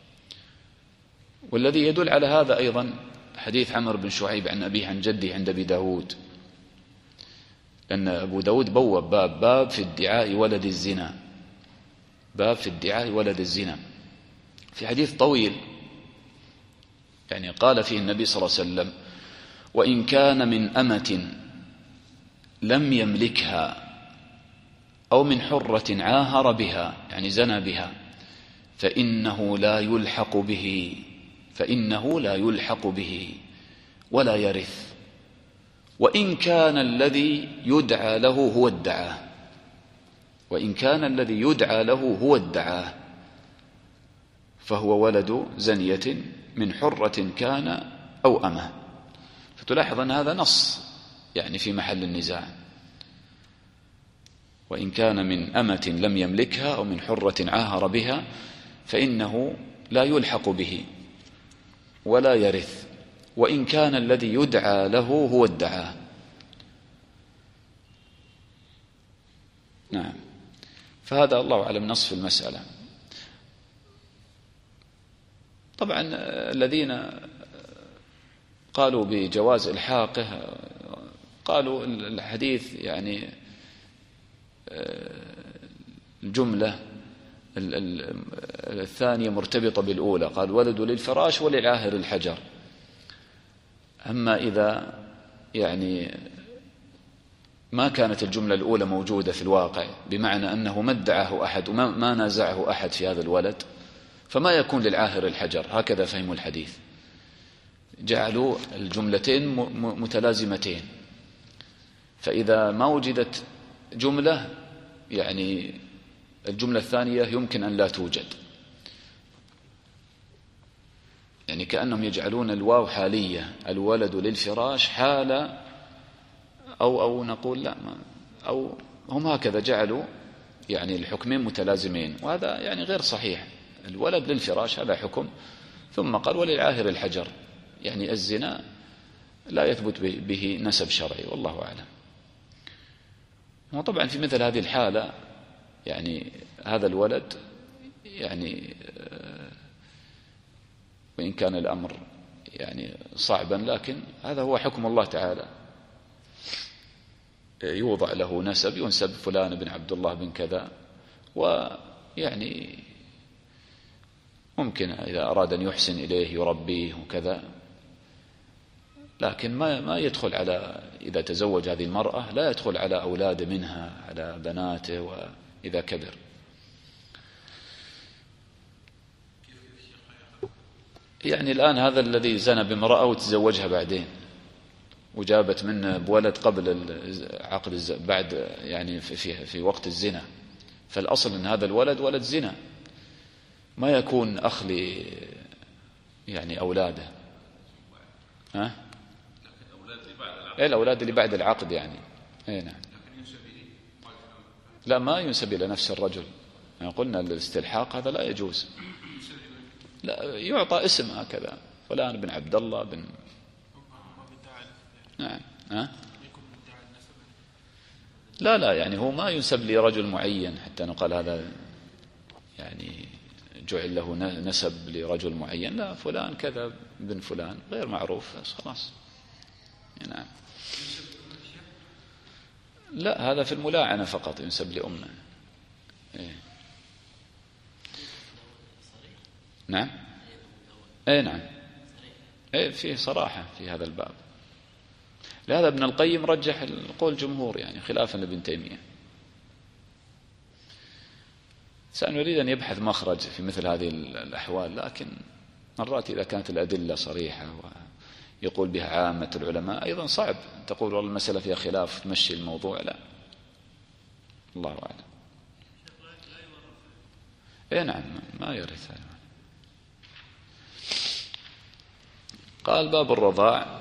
Speaker 2: والذي يدل على هذا أيضا حديث عمرو بن شعيب عن أبيه عن جده عند أبي داود، لأن أبو داود بوب باب باب في ادعاء ولد الزنا، باب في ادعاء ولد الزنا، في حديث طويل يعني قال فيه النبي صلى الله عليه وسلم وإن كان من أمة لم يملكها أو من حرة عاهر بها يعني زنى بها فإنه لا يلحق به فإنه لا يلحق به ولا يرث، وإن كان الذي يدعى له هو ادعاه وإن كان الذي يدعى له هو ادعاه فهو ولد زنية من حرة كان أو أمة. فتلاحظ أن هذا نص يعني في محل النزاع، وإن كان من أمة لم يملكها أو من حرة عاهر بها فإنه لا يلحق به ولا يرث، وإن كان الذي يدعى له هو ادعاه. نعم. فهذا الله أعلم نص في المسألة. طبعا الذين قالوا بجواز إلحاقه قالوا الحديث يعني الجملة الثانية مرتبطة بالأولى، قال ولد للفراش وللعاهر الحجر. أما إذا يعني ما كانت الجملة الأولى موجودة في الواقع، بمعنى أنه ما ادعاه أحد وما ما نازعه أحد في هذا الولد، فما يكون للعاهر الحجر. هكذا فهموا الحديث، جعلوا الجملتين متلازمتين. فإذا ما وجدت جملة يعني الجملة الثانية يمكن أن لا توجد، يعني كأنهم يجعلون الواو حالية، الولد للفراش حالة، أو أو نقول لا ما أو هم هكذا جعلوا يعني الحكمين متلازمين، وهذا يعني غير صحيح. الولد للفراش هذا حكم، ثم قال وللعاهر الحجر، يعني الزنا لا يثبت به نسب شرعي، والله أعلم. وطبعا في مثل هذه الحالة يعني هذا الولد يعني وإن كان الأمر يعني صعبا، لكن هذا هو حكم الله تعالى، يوضع له نسب، ينسب فلان بن عبد الله بن كذا، ويعني ممكن إذا أراد أن يحسن إليه يربيه وكذا، لكن ما ما يدخل على إذا تزوج هذه المرأة لا يدخل على أولاده منها، على بناته وإذا كبر. يعني الآن هذا الذي زنى بامرأة وتزوجها بعدين وجابت منه بولد قبل عقد الز... بعد يعني في في في وقت الزنا، فالأصل أن هذا الولد ولد زنا، ما يكون أخ ل يعني أولاده. ها؟ إيه الأولاد اللي بعد العقد يعني. إيه نعم. لا ما ينسب إلى نفس الرجل، يعني قلنا الاستلحاق هذا لا يجوز. لا، يعطى اسم هكذا، فلان بن عبد الله بن. نعم. ها؟ لا لا، يعني هو ما ينسب لرجل معين حتى نقال هذا يعني جعل له نسب لرجل معين. لا، فلان كذا بن فلان غير معروف خلاص. نعم. لا، هذا في الملاعنة فقط ينسب لأمه. إيه. نعم. اي نعم. اي فيه صراحة في هذا الباب. لهذا ابن القيم رجح القول جمهور يعني خلافا لابن تيمية. الإنسان يريد أن يبحث مخرج في مثل هذه الأحوال، لكن مرات إذا كانت الأدلة صريحة ويقول بها عامة العلماء أيضا صعب تقول والله المسألة فيها خلاف تمشي الموضوع. لا، الله أعلم. اي نعم، ما يرث. قال باب الرضاع.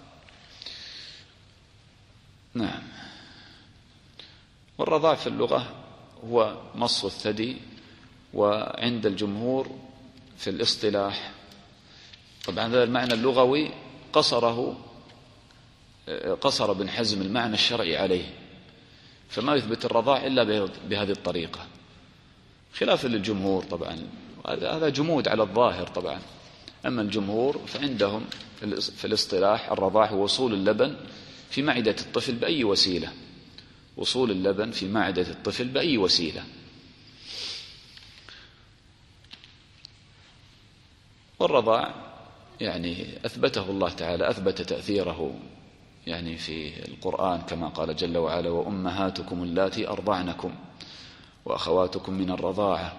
Speaker 2: نعم. والرضاع في اللغة هو مص الثدي، وعند الجمهور في الاصطلاح طبعا هذا المعنى اللغوي قصره قصر ابن حزم المعنى الشرعي عليه، فما يثبت الرضاع إلا بهذه الطريقة خلافا للجمهور. طبعا هذا جمود على الظاهر طبعا. أما الجمهور فعندهم في الاصطلاح الرضاع هو وصول اللبن في معدة الطفل بأي وسيلة، وصول اللبن في معدة الطفل بأي وسيلة. والرضاع يعني أثبته الله تعالى، أثبت تأثيره يعني في القرآن كما قال جل وعلا: وأمهاتكم اللاتي أرضعنكم وأخواتكم من الرضاعة.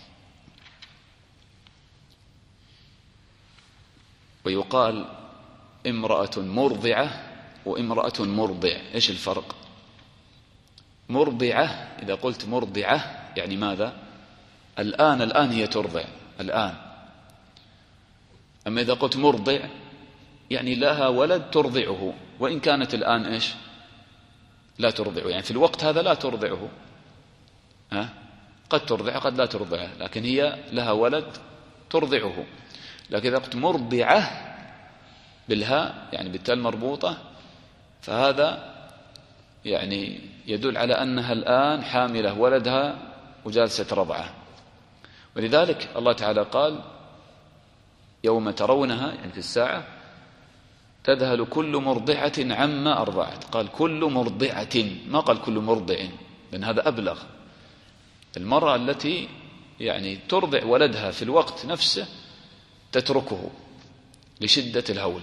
Speaker 2: ويقال امرأة مرضعة وامرأة مرضع. إيش الفرق؟ مرضعة إذا قلت مرضعة يعني ماذا؟ الآن الآن هي ترضع الآن. أما إذا قلت مرضع يعني لها ولد ترضعه، وإن كانت الآن إيش؟ لا ترضعه، يعني في الوقت هذا لا ترضعه. ها؟ قد ترضع قد لا ترضعه، لكن هي لها ولد ترضعه. لكن إذا قلت مرضعة بالهاء يعني بالتاء المربوطة فهذا يعني يدل على أنها الآن حاملة ولدها وجالسة رضعه. ولذلك الله تعالى قال: يوم ترونها يعني في الساعة تذهل كل مرضعة عما أرضعت. قال كل مرضعة، ما قال كل مرضع، لأن هذا أبلغ. المرأة التي يعني ترضع ولدها في الوقت نفسه تتركه لشدة الهول.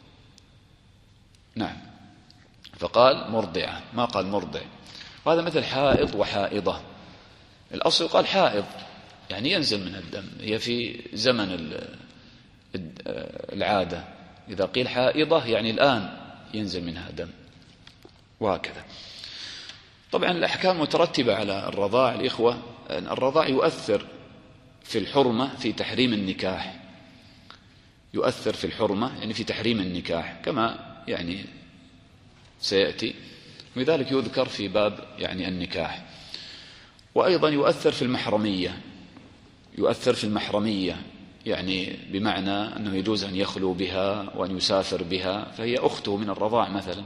Speaker 2: نعم. فقال مرضعة ما قال مرضع. وهذا مثل حائض وحائضة. الأصل قال حائض يعني ينزل منها الدم، هي في زمن العادة. إذا قيل حائضة يعني الآن ينزل منها دم، وهكذا. طبعا الأحكام مترتبة على الرضاع الإخوة. الرضاع يؤثر في الحرمة في تحريم النكاح، يؤثر في الحرمة يعني في تحريم النكاح كما يعني سيأتي، ولذلك يذكر في باب يعني النكاح. وأيضا يؤثر في المحرمية، يؤثر في المحرمية يعني بمعنى أنه يجوز أن يخلو بها وأن يسافر بها، فهي أخته من الرضاع مثلا.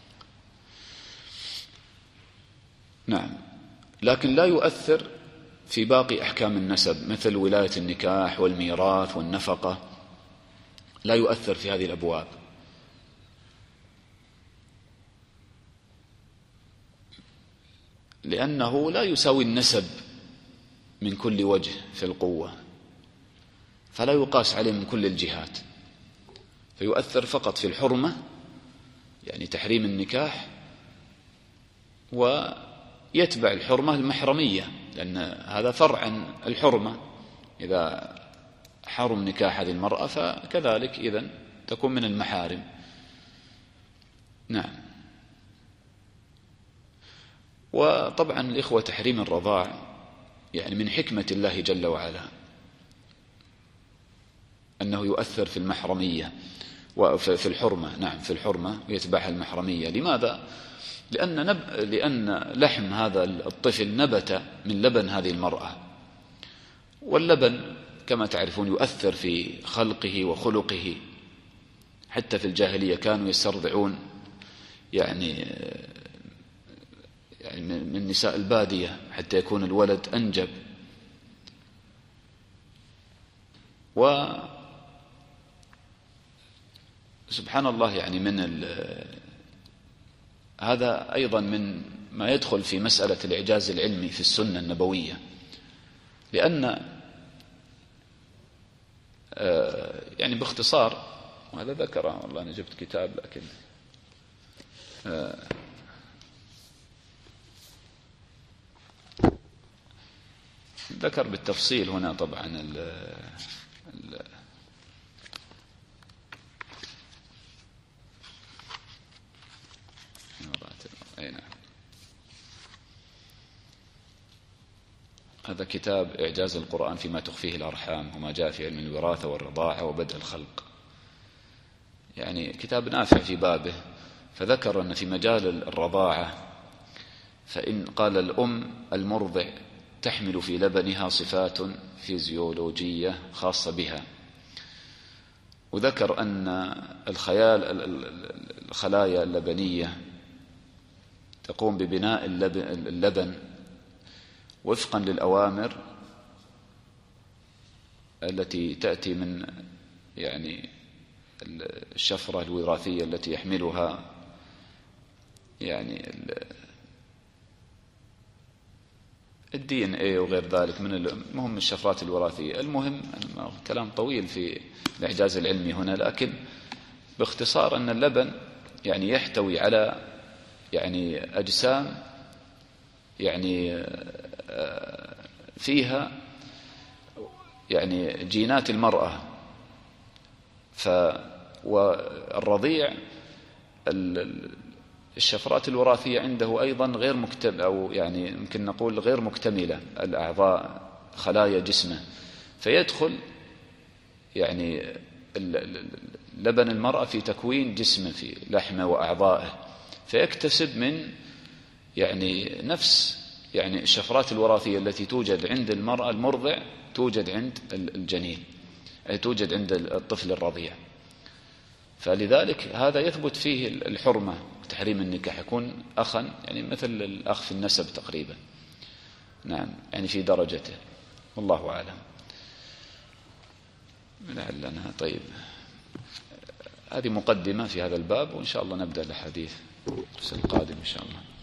Speaker 2: نعم. لكن لا يؤثر في باقي أحكام النسب مثل ولاية النكاح والميراث والنفقة، لا يؤثر في هذه الأبواب. لأنه لا يساوي النسب من كل وجه في القوة، فلا يقاس عليه من كل الجهات، فيؤثر فقط في الحرمة يعني تحريم النكاح، ويتبع الحرمة المحرمية، لأن هذا فرع عن الحرمة. إذا حرم نكاح هذه المرأة فكذلك إذن تكون من المحارم. نعم. وطبعا الإخوة تحريم الرضاع يعني من حكمة الله جل وعلا أنه يؤثر في المحرمية وفي الحرمة. نعم، في الحرمة ويتبعها المحرمية. لماذا؟ لأن, نب... لأن لحم هذا الطفل نبت من لبن هذه المرأة، واللبن كما تعرفون يؤثر في خلقه وخلقه. حتى في الجاهلية كانوا يسترضعون يعني يعني من نساء البادية حتى يكون الولد أنجب. وسبحان الله يعني من هذا أيضا من ما يدخل في مسألة الإعجاز العلمي في السنة النبوية، لأن يعني باختصار، وهذا ذكره والله أنا جبت كتاب لكن ذكر بالتفصيل هنا طبعا ال ال هذا كتاب إعجاز القرآن فيما تخفيه الأرحام وما جاء في علم الوراثة والرضاعة وبدء الخلق، يعني كتاب نافع في بابه. فذكر أن في مجال الرضاعة فإن قال الأم المرضع تحمل في لبنها صفات فيزيولوجية خاصة بها، وذكر أن الخيال الخلايا اللبنية تقوم ببناء اللبن وفقا للأوامر التي تأتي من يعني الشفرة الوراثية التي يحملها يعني الدي ان اي وغير ذلك من المهم الشفرات الوراثية. المهم كلام طويل في الإعجاز العلمي هنا، لكن باختصار أن اللبن يعني يحتوي على يعني أجسام يعني فيها يعني جينات المرأة. ف والرضيع الشفرات الوراثية عنده أيضا غير مكتملة، أو يعني يمكن نقول غير مكتملة الأعضاء خلايا جسمه، فيدخل يعني لبن المرأة في تكوين جسمه في لحمه وأعضائه، فيكتسب من يعني نفس يعني الشفرات الوراثية التي توجد عند المرأة المرضع توجد عند الجنين، أي توجد عند الطفل الرضيع. فلذلك هذا يثبت فيه الحرمة وتحريم النكاح، يكون أخا يعني مثل الأخ في النسب تقريبا، نعم يعني في درجته، والله أعلم. لعلنا طيب هذه مقدمة في هذا الباب، وإن شاء الله نبدأ الحديث الدرس القادم إن شاء الله.